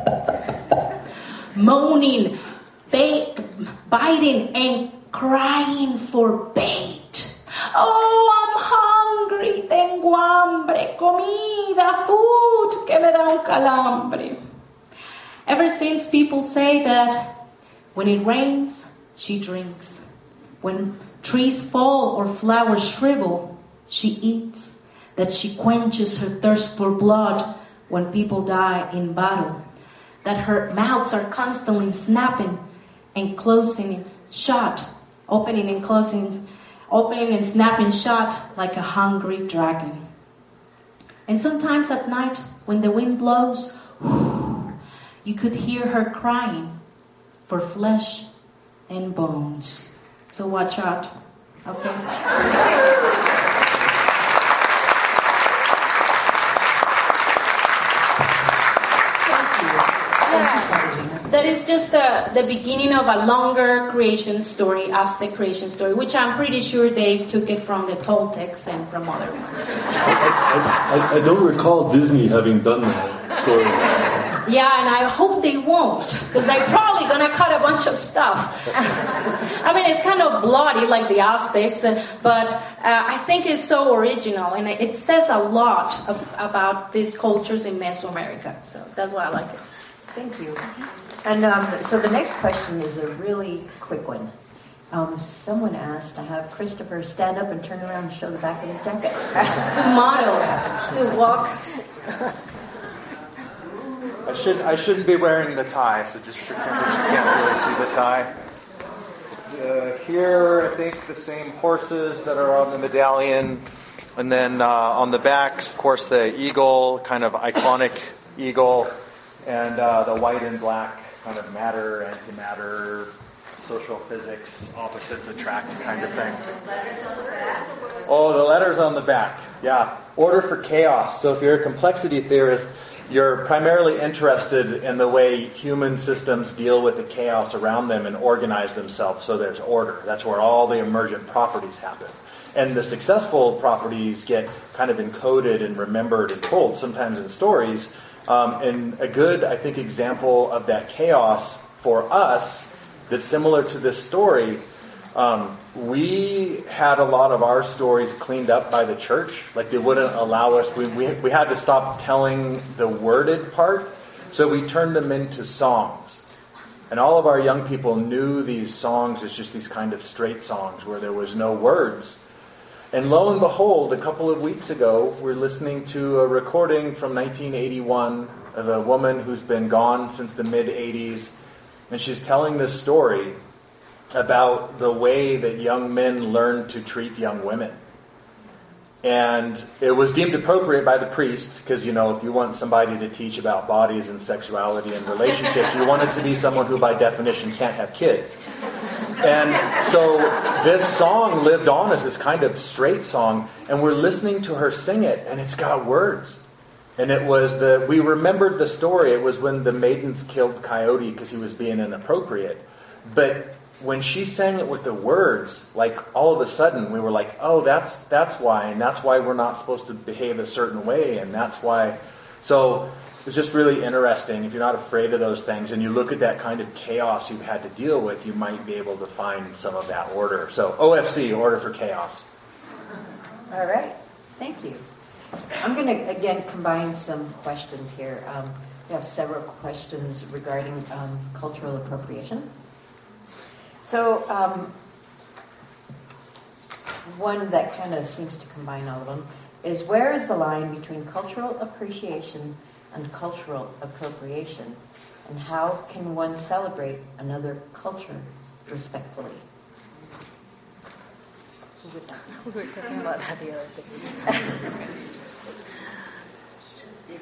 Speaker 5: Moaning, ba- biting, and crying for bait. Oh, I'm hungry, tengo hambre, comida, food, que me da un calambre. Ever since people say that when it rains, she drinks. When trees fall or flowers shrivel, she eats. That she quenches her thirst for blood when people die in battle. That her mouths are constantly snapping and closing shut, opening and closing, opening and snapping shut like a hungry dragon. And sometimes at night, when the wind blows, you could hear her crying for flesh and bones. So watch out, okay? That is just the, the beginning of a longer creation story, Aztec creation story, which I'm pretty sure they took it from the Toltecs and from other ones.
Speaker 4: I, I, I don't recall Disney having done that story.
Speaker 5: Yeah, and I hope they won't, because they're probably going to cut a bunch of stuff. I mean, it's kind of bloody like the Aztecs, but uh, I think it's so original, and it says a lot of, about these cultures in Mesoamerica. So that's why I like it.
Speaker 1: Thank you. And um, so the next question is a really quick one. Um, someone asked to have Christopher stand up and turn around and show the back of his jacket.
Speaker 5: To model, to walk.
Speaker 7: I should I shouldn't be wearing the tie, so just pretend that you can't really see the tie. Uh, here, I think the same horses that are on the medallion, and then uh, on the back, of course, the eagle, kind of iconic eagle, and uh, the white and black kind of matter, antimatter, social physics, opposites attract kind of thing. Oh, the letters on the back. Yeah. Order for chaos. So if you're a complexity theorist, you're primarily interested in the way human systems deal with the chaos around them and organize themselves so there's order. That's where all the emergent properties happen. And the successful properties get kind of encoded and remembered and told, sometimes in stories. Um, and a good, I think, example of that chaos for us that's similar to this story, um, we had a lot of our stories cleaned up by the church. Like they wouldn't allow us, we, we, we had to stop telling the worded part, so we turned them into songs. And all of our young people knew these songs as just these kind of straight songs where there was no words. And lo and behold, a couple of weeks ago, we're listening to a recording from nineteen eighty-one of a woman who's been gone since the mid-eighties. And she's telling this story about the way that young men learn to treat young women. And it was deemed appropriate by the priest, because, you know, if you want somebody to teach about bodies and sexuality and relationships, you want it to be someone who, by definition, can't have kids. And so this song lived on as this kind of straight song, and we're listening to her sing it, and it's got words. And it was the, we remembered the story. It was when the maidens killed Coyote because he was being inappropriate. But when she sang it with the words, like all of a sudden we were like, oh, that's that's why, and that's why we're not supposed to behave a certain way, and that's why. So it's just really interesting. If you're not afraid of those things and you look at that kind of chaos you've had to deal with, you might be able to find some of that order. So O F C, Order for Chaos.
Speaker 1: All right. Thank you. I'm going to, again, combine some questions here. Um, we have several questions regarding um, cultural appropriation. So um, one that kind of seems to combine all of them is, where is the line between cultural appreciation and cultural appropriation? And how can one celebrate another culture respectfully?
Speaker 6: We were talking about that the other day. You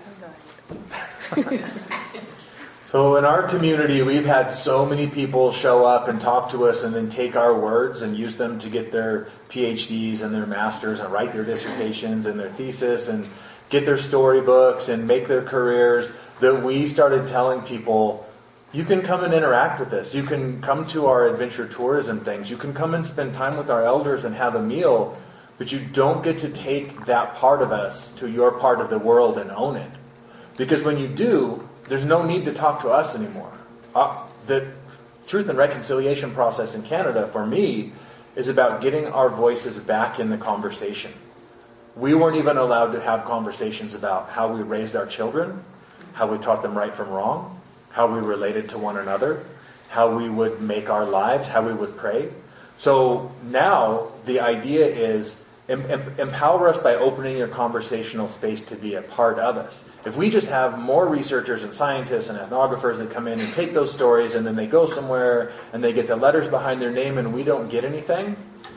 Speaker 6: can go ahead.
Speaker 3: So in our community, we've had so many people show up and talk to us and then take our words and use them to get their P H Ds and their masters and write their dissertations and their thesis and get their storybooks and make their careers, that we started telling people, you can come and interact with us. You can come to our adventure tourism things. You can come and spend time with our elders and have a meal, but you don't get to take that part of us to your part of the world and own it. Because when you do, there's no need to talk to us anymore. Uh, the Truth and Reconciliation process in Canada, for me, is about getting our voices back in the conversation. We weren't even allowed to have conversations about how we raised our children, how we taught them right from wrong, how we related to one another, how we would make our lives, how we would pray. So now the idea is, em- em- empower us by opening your conversational space to be a part of us. If we just have more researchers and scientists and ethnographers that come in and take those stories and then they go somewhere and they get the letters behind their name and we don't get anything,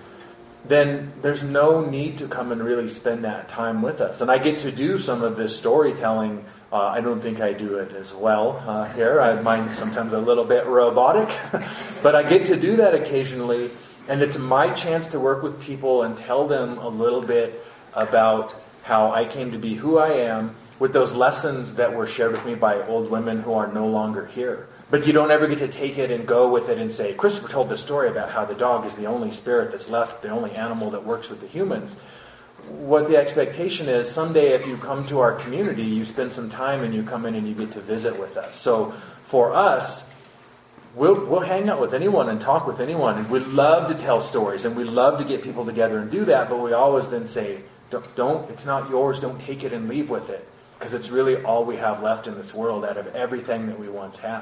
Speaker 3: then there's no need to come and really spend that time with us. And I get to do some of this storytelling. Uh, I don't think I do it as well uh, here. I mine's sometimes a little bit robotic. But I get to do that occasionally. And it's my chance to work with people and tell them a little bit about how I came to be who I am, with those lessons that were shared with me by old women who are no longer here. But you don't ever get to take it and go with it and say, Christopher told this story about how the dog is the only spirit that's left, the only animal that works with the humans. What the expectation is, someday if you come to our community, you spend some time and you come in and you get to visit with us. So for us, we'll, we'll hang out with anyone and talk with anyone. And we love to tell stories and we love to get people together and do that. But we always then say, don't, don't it's not yours, don't take it and leave with it. Because it's really all we have left in this world out of everything that we once had.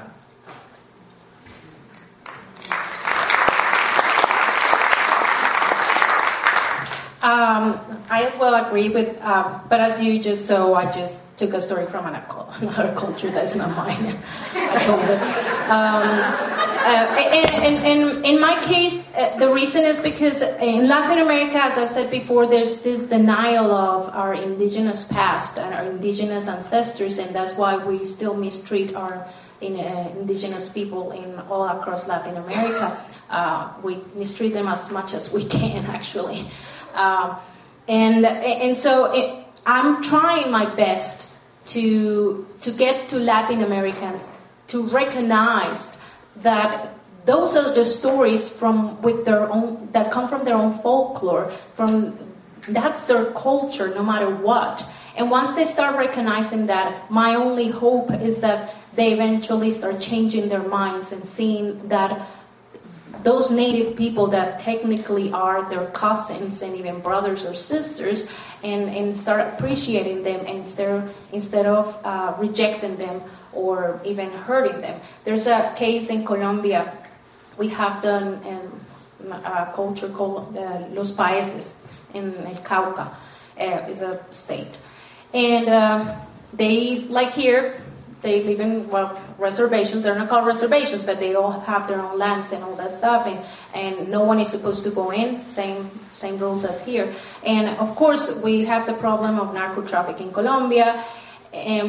Speaker 5: Um, I as well agree with, uh, but as you just saw, I just took a story from another culture that's not mine. I told it. Um, uh, and, and, and in my case, uh, the reason is because in Latin America, as I said before, there's this denial of our indigenous past and our indigenous ancestors, and that's why we still mistreat our in, uh, indigenous people in all across Latin America. Uh, we mistreat them as much as we can, actually. Um, and and so it, I'm trying my best to to get to Latin Americans to recognize that those are the stories from with their own that come from their own folklore. From that's their culture, no matter what. And once they start recognizing that, my only hope is that they eventually start changing their minds and seeing that those native people that technically are their cousins and even brothers or sisters, and, and start appreciating them instead, instead of uh, rejecting them or even hurting them. There's a case in Colombia. We have done um, a culture called uh, Los Paeses in El Cauca. Uh, it's a state. And uh, they, like here, they live in, well, reservations. They're not called reservations, but they all have their own lands and all that stuff. And, and no one is supposed to go in. Same same rules as here. And, of course, we have the problem of narco trafficking in Colombia. And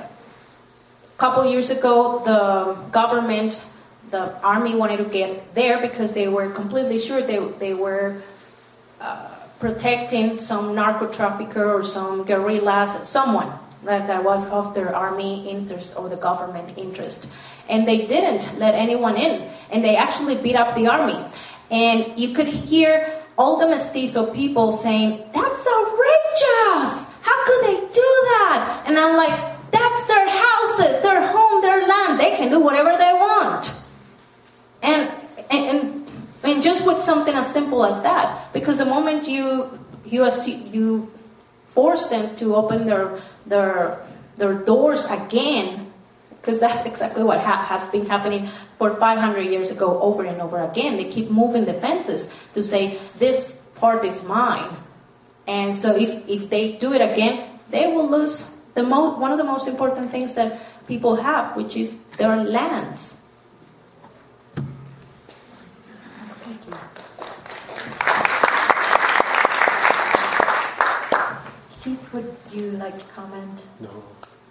Speaker 5: a couple years ago, the government, the army wanted to get there because they were completely sure they, they were uh, protecting some narco trafficker or some guerrillas, someone. That, that was of their army interest or the government interest. And they didn't let anyone in. And they actually beat up the army. And you could hear all the mestizo people saying, that's outrageous! How could they do that? And I'm like, that's their houses, their home, their land. They can do whatever they want. And, and, and, and just with something as simple as that. Because the moment you, you, you force them to open their their their doors again, because that's exactly what ha- has been happening for five hundred years ago over and over again. They keep moving the fences to say, this part is mine. And so if, if they do it again, they will lose the mo- one of the most important things that people have, which is their lands.
Speaker 1: Thank you. Keith, would you like to comment?
Speaker 4: No.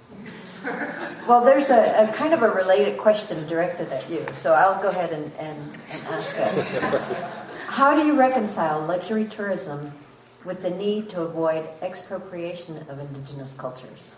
Speaker 1: Well, there's a, a kind of a related question directed at you, so I'll go ahead and, and, and ask it. How do you reconcile luxury tourism with the need to avoid expropriation of indigenous cultures?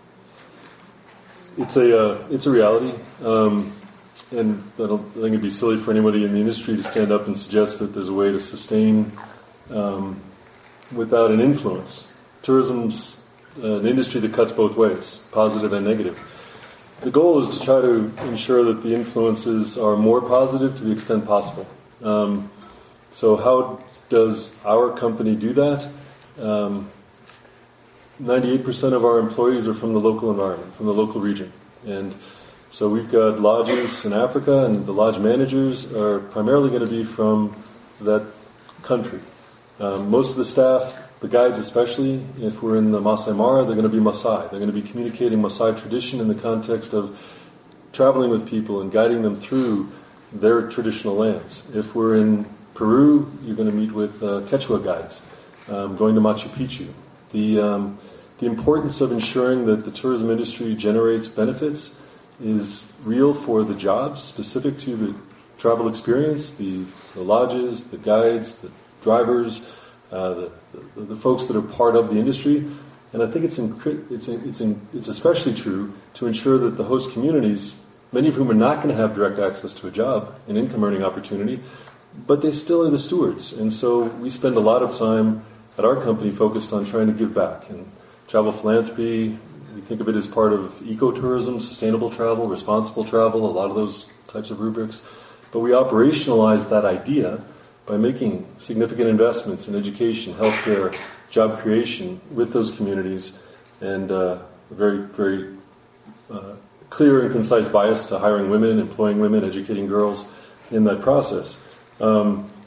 Speaker 4: It's a uh, it's a reality, um, and I don't I think it'd be silly for anybody in the industry to stand up and suggest that there's a way to sustain um, without an influence. Tourism's uh, an industry that cuts both ways, positive and negative. The goal is to try to ensure that the influences are more positive to the extent possible. Um, so how does our company do that? Um, ninety-eight percent of our employees are from the local environment, from the local region. And so we've got lodges in Africa, and the lodge managers are primarily going to be from that country. Um, most of the staff, the guides especially, if we're in the Masai Mara, they're going to be Maasai. They're going to be communicating Maasai tradition in the context of traveling with people and guiding them through their traditional lands. If we're in Peru, you're going to meet with uh, Quechua guides, um, going to Machu Picchu. The um, the importance of ensuring that the tourism industry generates benefits is real for the jobs specific to the travel experience, the, the lodges, the guides, the drivers, uh, the, the, the folks that are part of the industry. And I think it's in, it's in, it's in, it's especially true to ensure that the host communities, many of whom are not going to have direct access to a job, an income earning opportunity, but they still are the stewards. And so we spend a lot of time at our company focused on trying to give back. And travel philanthropy, we think of it as part of ecotourism, sustainable travel, responsible travel, a lot of those types of rubrics. But we operationalize that idea by making significant investments in education, healthcare, job creation with those communities, and uh, a very, very uh, clear and concise bias to hiring women, employing women, educating girls in that process. Um,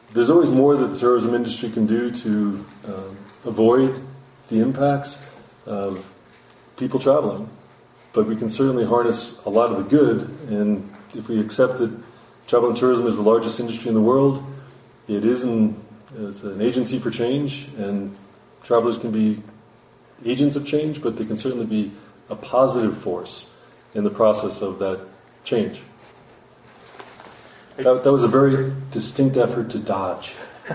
Speaker 4: there's always more that the tourism industry can do to um, avoid the impacts of people traveling. But we can certainly harness a lot of the good, and if we accept that travel and tourism is the largest industry in the world, it is an, it's an agency for change, and travelers can be agents of change, but they can certainly be a positive force in the process of that change. That, that was a very distinct effort to dodge.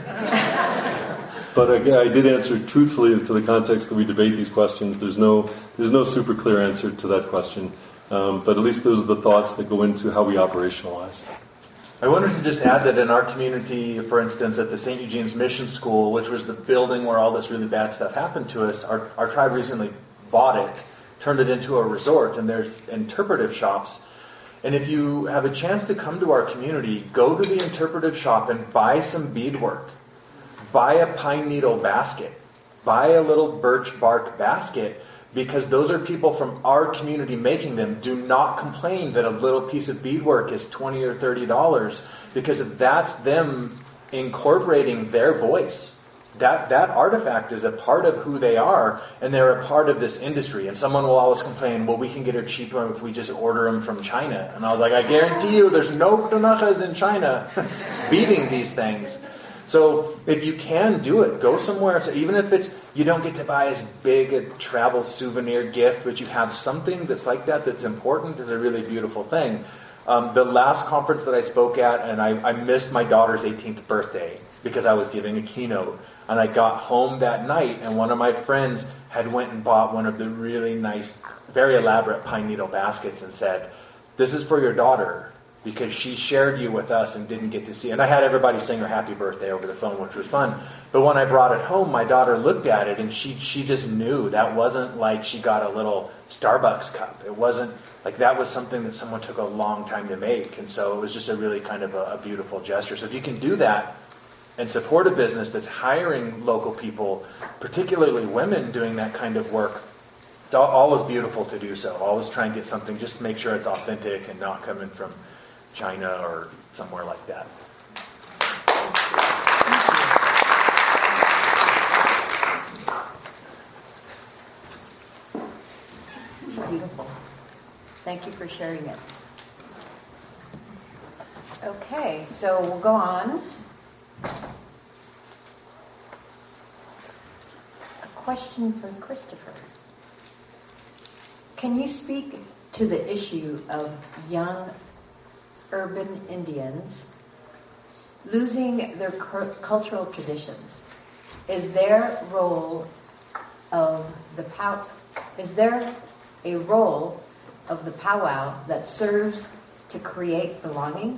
Speaker 4: But again, I did answer truthfully to the context that we debate these questions. There's no, there's no super clear answer to that question. Um, but at least those are the thoughts that go into how we operationalize.
Speaker 3: I wanted to just add that in our community, for instance, at the Saint Eugene's Mission School, which was the building where all this really bad stuff happened to us, our, our tribe recently bought it, turned it into a resort, and there's interpretive shops. And if you have a chance to come to our community, go to the interpretive shop and buy some beadwork. Buy a pine needle basket. Buy a little birch bark basket, because those are people from our community making them. Do not complain that a little piece of beadwork is twenty or thirty dollars, because if that's them incorporating their voice, that that artifact is a part of who they are, and they're a part of this industry. And someone will always complain, well, we can get it cheaper if we just order them from China. And I was like, I guarantee you there's no Ktunaxas in China beating these things. So if you can do it, go somewhere. So even if it's, you don't get to buy as big a travel souvenir gift, but you have something that's like that that's important, is a really beautiful thing. Um, the last conference that I spoke at, and I, I missed my daughter's eighteenth birthday because I was giving a keynote. And I got home that night, and one of my friends had went and bought one of the really nice, very elaborate pine needle baskets and said, this is for your daughter, because she shared you with us and didn't get to see. And I had everybody sing her happy birthday over the phone, which was fun. But when I brought it home, my daughter looked at it, and she she just knew that wasn't like she got a little Starbucks cup. It wasn't like that was something that someone took a long time to make. And so it was just a really kind of a, a beautiful gesture. So if you can do that and support a business that's hiring local people, particularly women doing that kind of work, it's always beautiful to do so. Always try and get something, just make sure it's authentic and not coming from China or somewhere like that.
Speaker 1: Beautiful. Thank you for sharing it. Okay, so we'll go on. A question for Christopher. Can you speak to the issue of young urban Indians losing their cu- cultural traditions? Is there role of the pow- is there a role of the powwow that serves to create belonging?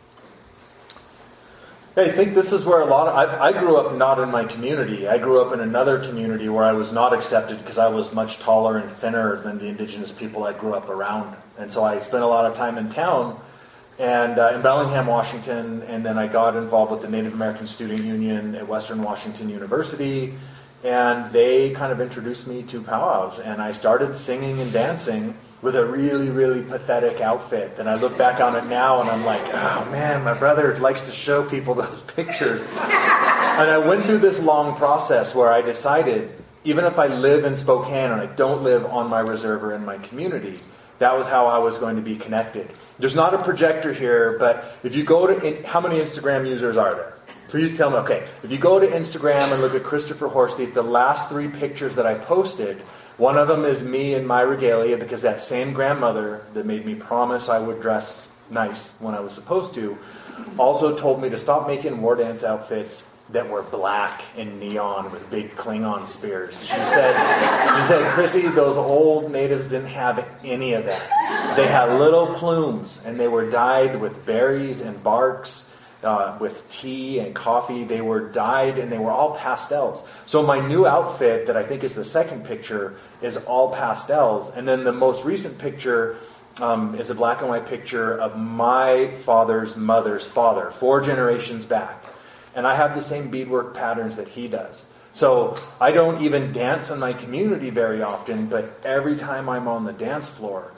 Speaker 3: I think this is where a lot of, I, I grew up not in my community. I grew up in another community where I was not accepted because I was much taller and thinner than the indigenous people I grew up around. And so I spent a lot of time in town and uh, in Bellingham, Washington, and then I got involved with the Native American Student Union at Western Washington University, and they kind of introduced me to powwows, and I started singing and dancing with a really, really pathetic outfit. And I look back on it now and I'm like, oh man, my brother likes to show people those pictures. And I went through this long process where I decided, even if I live in Spokane and I don't live on my reserve or in my community, that was how I was going to be connected. There's not a projector here, but if you go to, in, how many Instagram users are there? Please tell me. Okay, if you go to Instagram and look at Christopher Horstith, the last three pictures that I posted, one of them is me in my regalia, because that same grandmother that made me promise I would dress nice when I was supposed to also told me to stop making war dance outfits that were black and neon with big Klingon spears. She said, she said, Chrissy, those old natives didn't have any of that. They had little plumes, and they were dyed with berries and barks, uh, with tea and coffee. They were dyed, and they were all pastels. So my new outfit, that I think is the second picture, is all pastels. And then the most recent picture um, is a black and white picture of my father's mother's father, four generations back. And I have the same beadwork patterns that he does. So I don't even dance in my community very often, but every time I'm on the dance floor,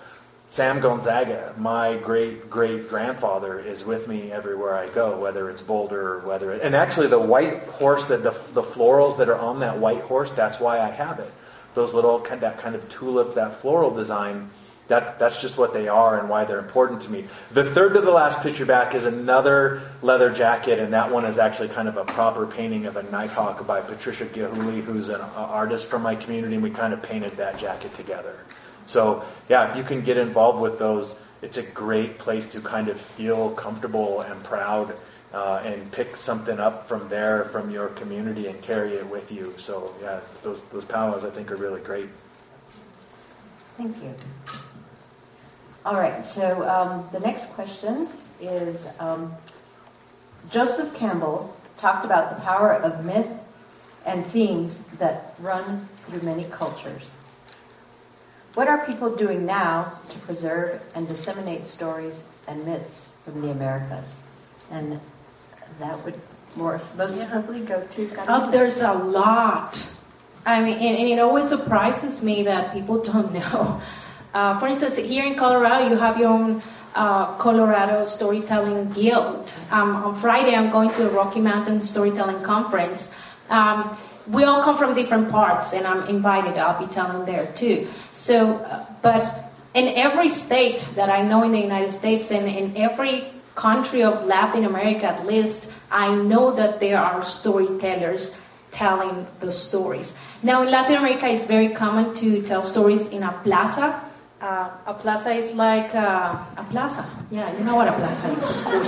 Speaker 3: Sam Gonzaga, my great great grandfather, is with me everywhere I go, whether it's Boulder, whether it, and actually the white horse, that the the florals that are on that white horse, that's why I have it. Those little that kind of tulip, that floral design, that that's just what they are and why they're important to me. The third to the last picture back is another leather jacket, and that one is actually kind of a proper painting of a nighthawk by Patricia Gihuli, who's an artist from my community, and we kind of painted that jacket together. So, yeah, if you can get involved with those, it's a great place to kind of feel comfortable and proud uh, and pick something up from there, from your community, and carry it with you. So, yeah, those those powwows I think are really great.
Speaker 1: Thank you. All right, so um, the next question is, um, Joseph Campbell talked about the power of myth and themes that run through many cultures. What are people doing now to preserve and disseminate stories and myths from the Americas? And that would more most
Speaker 5: Yeah.
Speaker 1: probably go to
Speaker 5: Oh,
Speaker 1: Carolina.
Speaker 5: there's a lot. I mean, and, and it always surprises me that people don't know. Uh, for instance, here in Colorado, you have your own uh, Colorado Storytelling Guild. Um, on Friday, I'm going to a Rocky Mountain Storytelling Conference. Um, we all come from different parts, and I'm invited. I'll be telling there too. So, uh, but in every state that I know in the United States, and in every country of Latin America at least, I know that there are storytellers telling the stories. Now, in Latin America, it's very common to tell stories in a plaza. Uh, a plaza is like uh, a plaza. Yeah, you know what a plaza is, of course.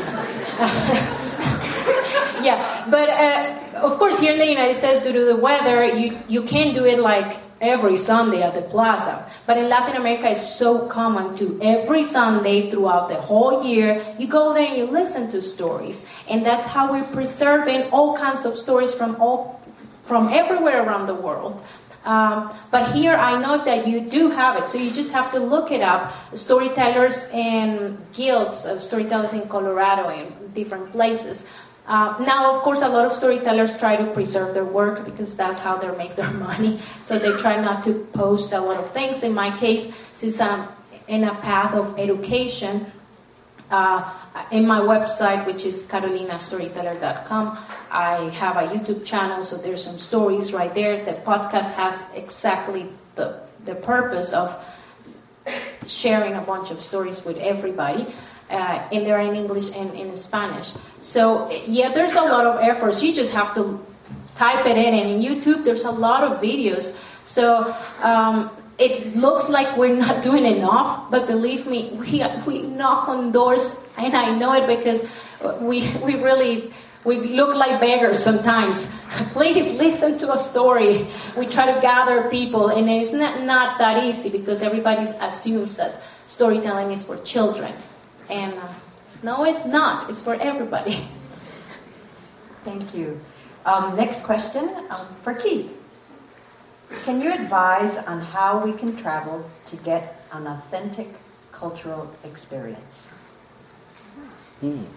Speaker 5: Yeah, but uh, of course, here in the United States, due to the weather, you, you can't do it like every Sunday at the plaza. But in Latin America, it's so common to every Sunday throughout the whole year, you go there and you listen to stories. And that's how we're preserving all kinds of stories from all from everywhere around the world. Um, but here I know that you do have it, so you just have to look it up. Storytellers and guilds of storytellers in Colorado and different places. Uh, now, of course, a lot of storytellers try to preserve their work because that's how they make their money. So they try not to post a lot of things. In my case, since I'm in a path of education, Uh, in my website, which is carolina storyteller dot com, I have a YouTube channel, so there's some stories right there. The podcast has exactly the the purpose of sharing a bunch of stories with everybody, uh, and they're in English and in Spanish. So, yeah, there's a lot of efforts. You just have to type it in, and in YouTube, there's a lot of videos. So, um, it looks like we're not doing enough, but believe me, we we knock on doors, and I know it because we we really we look like beggars sometimes. Please listen to a story. We try to gather people, and it's not not that easy because everybody assumes that storytelling is for children, and uh, no, it's not. It's for everybody.
Speaker 1: Thank you. Um, next question um, for Keith. Can you advise on how we can travel to get an authentic cultural experience?
Speaker 4: Hmm.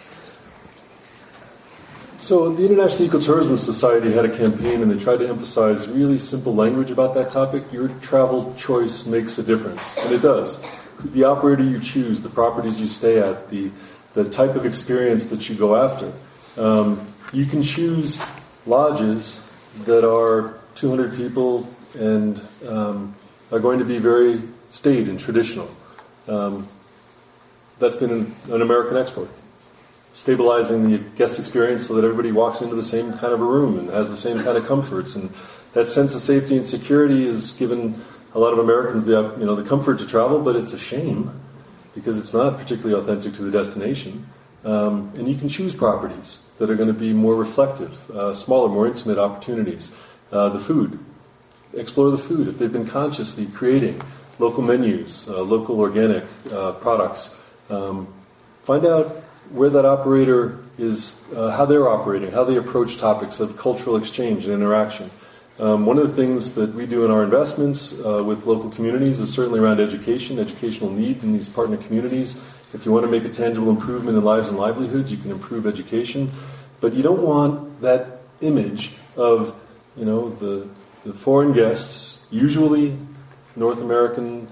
Speaker 4: So the International Ecotourism Society had a campaign, and they tried to emphasize really simple language about that topic. Your travel choice makes a difference, and it does. The operator you choose, the properties you stay at, the the type of experience that you go after. Um, you can choose lodges that are two hundred people and um, are going to be very staid and traditional. Um, that's been an, an American export. Stabilizing the guest experience so that everybody walks into the same kind of a room and has the same kind of comforts. And that sense of safety and security has given a lot of Americans the, you know, the comfort to travel, but it's a shame because it's not particularly authentic to the destination. Um, and you can choose properties that are going to be more reflective, uh, smaller, more intimate opportunities. Uh, the food. Explore the food. If they've been consciously creating local menus, uh, local organic uh, products, um, find out where that operator is, uh, how they're operating, how they approach topics of cultural exchange and interaction. Um, one of the things that we do in our investments uh, with local communities is certainly around education, educational need in these partner communities. If you want to make a tangible improvement in lives and livelihoods, you can improve education. But you don't want that image of, you know, the, the foreign guests, usually North American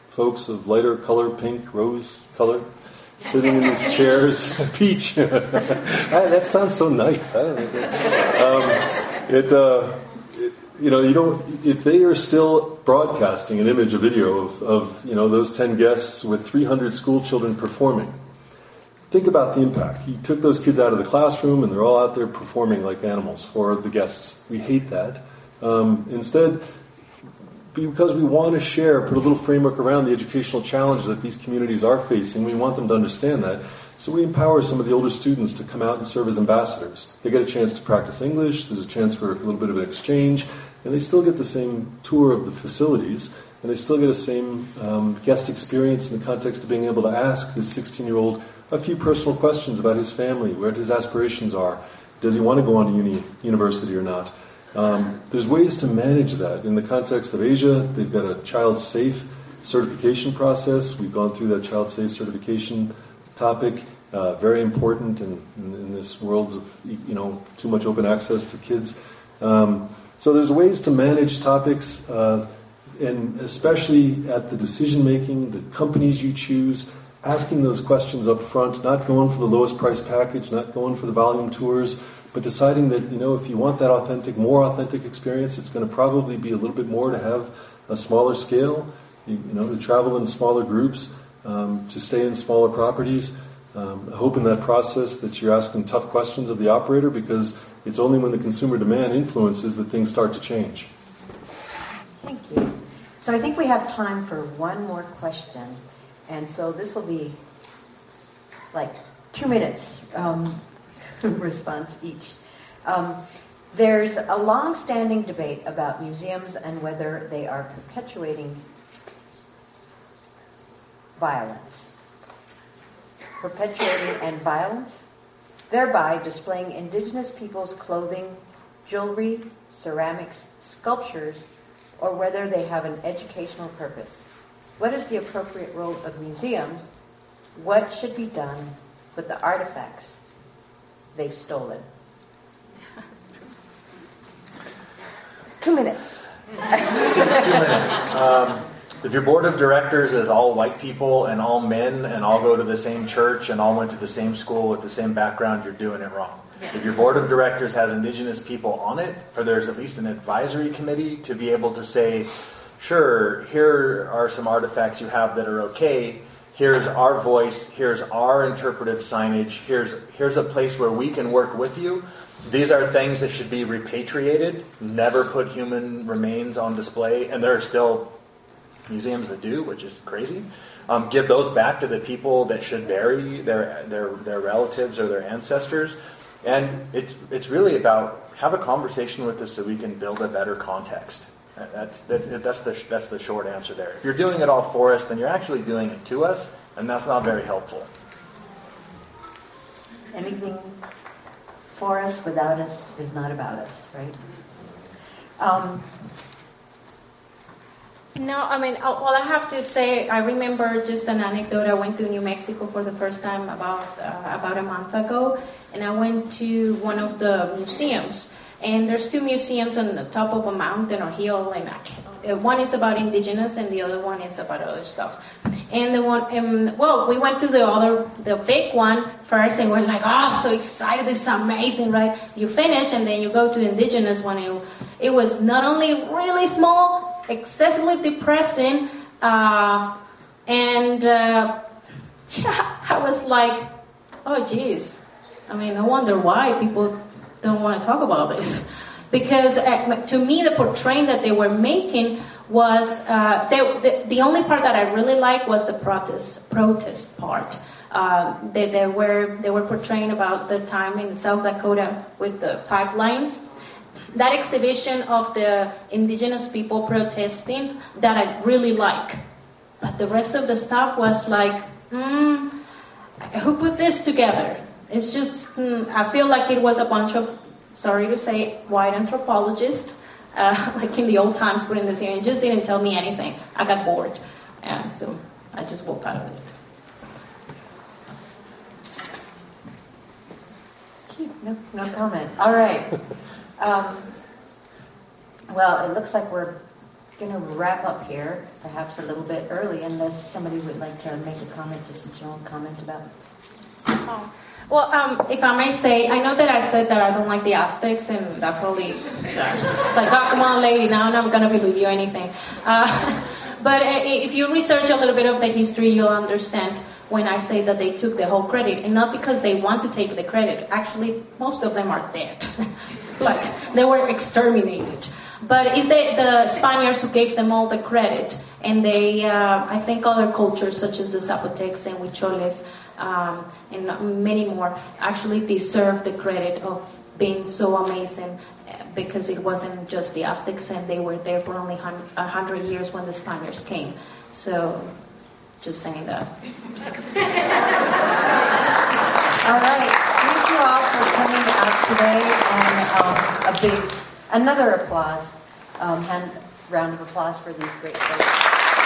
Speaker 4: folks of lighter color, pink, rose color, sitting in these chairs. Peach. That sounds so nice. I don't know. Um, it, uh, it, you know, you don't. If they are still broadcasting an image, a video of, of you know those ten guests with three hundred school children performing, think about the impact. You took those kids out of the classroom and they're all out there performing like animals for the guests. We hate that. Um, instead, because we want to share, put a little framework around the educational challenges that these communities are facing, we want them to understand that. So we empower some of the older students to come out and serve as ambassadors. They get a chance to practice English, there's a chance for a little bit of an exchange, and they still get the same tour of the facilities, and they still get a same um, guest experience in the context of being able to ask this sixteen-year-old a few personal questions about his family, where his aspirations are. Does he want to go on to uni, university or not? Um, there's ways to manage that. In the context of Asia, they've got a child-safe certification process. We've gone through that child-safe certification topic, uh, very important in, in, in this world of, you know, too much open access to kids. Um, so there's ways to manage topics, uh, and especially at the decision-making, the companies you choose, asking those questions up front, not going for the lowest price package, not going for the volume tours, but deciding that, you know, if you want that authentic, more authentic experience, it's going to probably be a little bit more to have a smaller scale, you, you know, to travel in smaller groups, um, to stay in smaller properties. Um, I hope in that process that you're asking tough questions of the operator, because it's only when the consumer demand influences that things start to change.
Speaker 1: Thank you. So I think we have time for one more question. And so this will be like two minutes. Um, response each. Um, there's a long-standing debate about museums and whether they are perpetuating violence. Perpetuating and violence, thereby displaying indigenous peoples' clothing, jewelry, ceramics, sculptures, or whether they have an educational purpose. What is the appropriate role of museums? What should be done with the artifacts they've stolen? Two minutes.
Speaker 3: two, two minutes. Um, if your board of directors is all white people and all men and all go to the same church and all went to the same school with the same background, you're doing it wrong. If your board of directors has indigenous people on it, or there's at least an advisory committee to be able to say, sure, here are some artifacts you have that are okay. Here's our voice. Here's our interpretive signage. Here's here's a place where we can work with you. These are things that should be repatriated. Never put human remains on display. And there are still museums that do, which is crazy. Um, give those back to the people that should bury their their their relatives or their ancestors. And it's it's really about have a conversation with us so we can build a better context. That's, that's that's the that's the short answer there. If you're doing it all for us, then you're actually doing it to us, and that's not very helpful.
Speaker 1: Anything for us without us is not about us, right? Um,
Speaker 5: No, I mean, all I have to say, I remember just an anecdote. I went to New Mexico for the first time about uh, about a month ago, and I went to one of the museums. And there's two museums on the top of a mountain or hill, and I can't, one is about indigenous, and the other one is about other stuff. And the one, um, well, we went to the other, the big one first, and we're like, oh, so excited! This is amazing, right? You finish, and then you go to the indigenous one, and it was not only really small, excessively depressing, uh, and uh, yeah, I was like, oh, geez. I mean, I wonder why people don't want to talk about this, because uh, to me the portrayal that they were making was uh, they, the, the only part that I really liked was the protest protest part. Uh, they, they were they were portraying about the time in South Dakota with the pipelines. That exhibition of the indigenous people protesting, that I really like, but the rest of the stuff was like, mm, who put this together? It's just, mm, I feel like it was a bunch of, sorry to say, white anthropologists, uh, like in the old times putting this here. It just didn't tell me anything. I got bored. Yeah, so I just walked out of it.
Speaker 1: No, no comment. All right. Um, well, it looks like we're going to wrap up here, perhaps a little bit early, unless somebody would like to make a comment, just a general comment about it.
Speaker 5: Oh. Well, um, if I may say, I know that I said that I don't like the Aztecs, and that probably, gosh, it's like, oh, come on, lady, now I'm not going to believe you anything. Uh, but if you research a little bit of the history, you'll understand when I say that they took the whole credit, and not because they want to take the credit. Actually, most of them are dead. Like, they were exterminated. But it's the, the Spaniards who gave them all the credit, and they, uh, I think other cultures such as the Zapotecs and Huicholes, um, and many more, actually deserve the credit of being so amazing, because it wasn't just the Aztecs, and they were there for only a hundred years when the Spaniards came. So, just saying that.
Speaker 1: All right. Thank you all for coming out today, and um, a big, another applause, um, hand, round of applause for these great folks.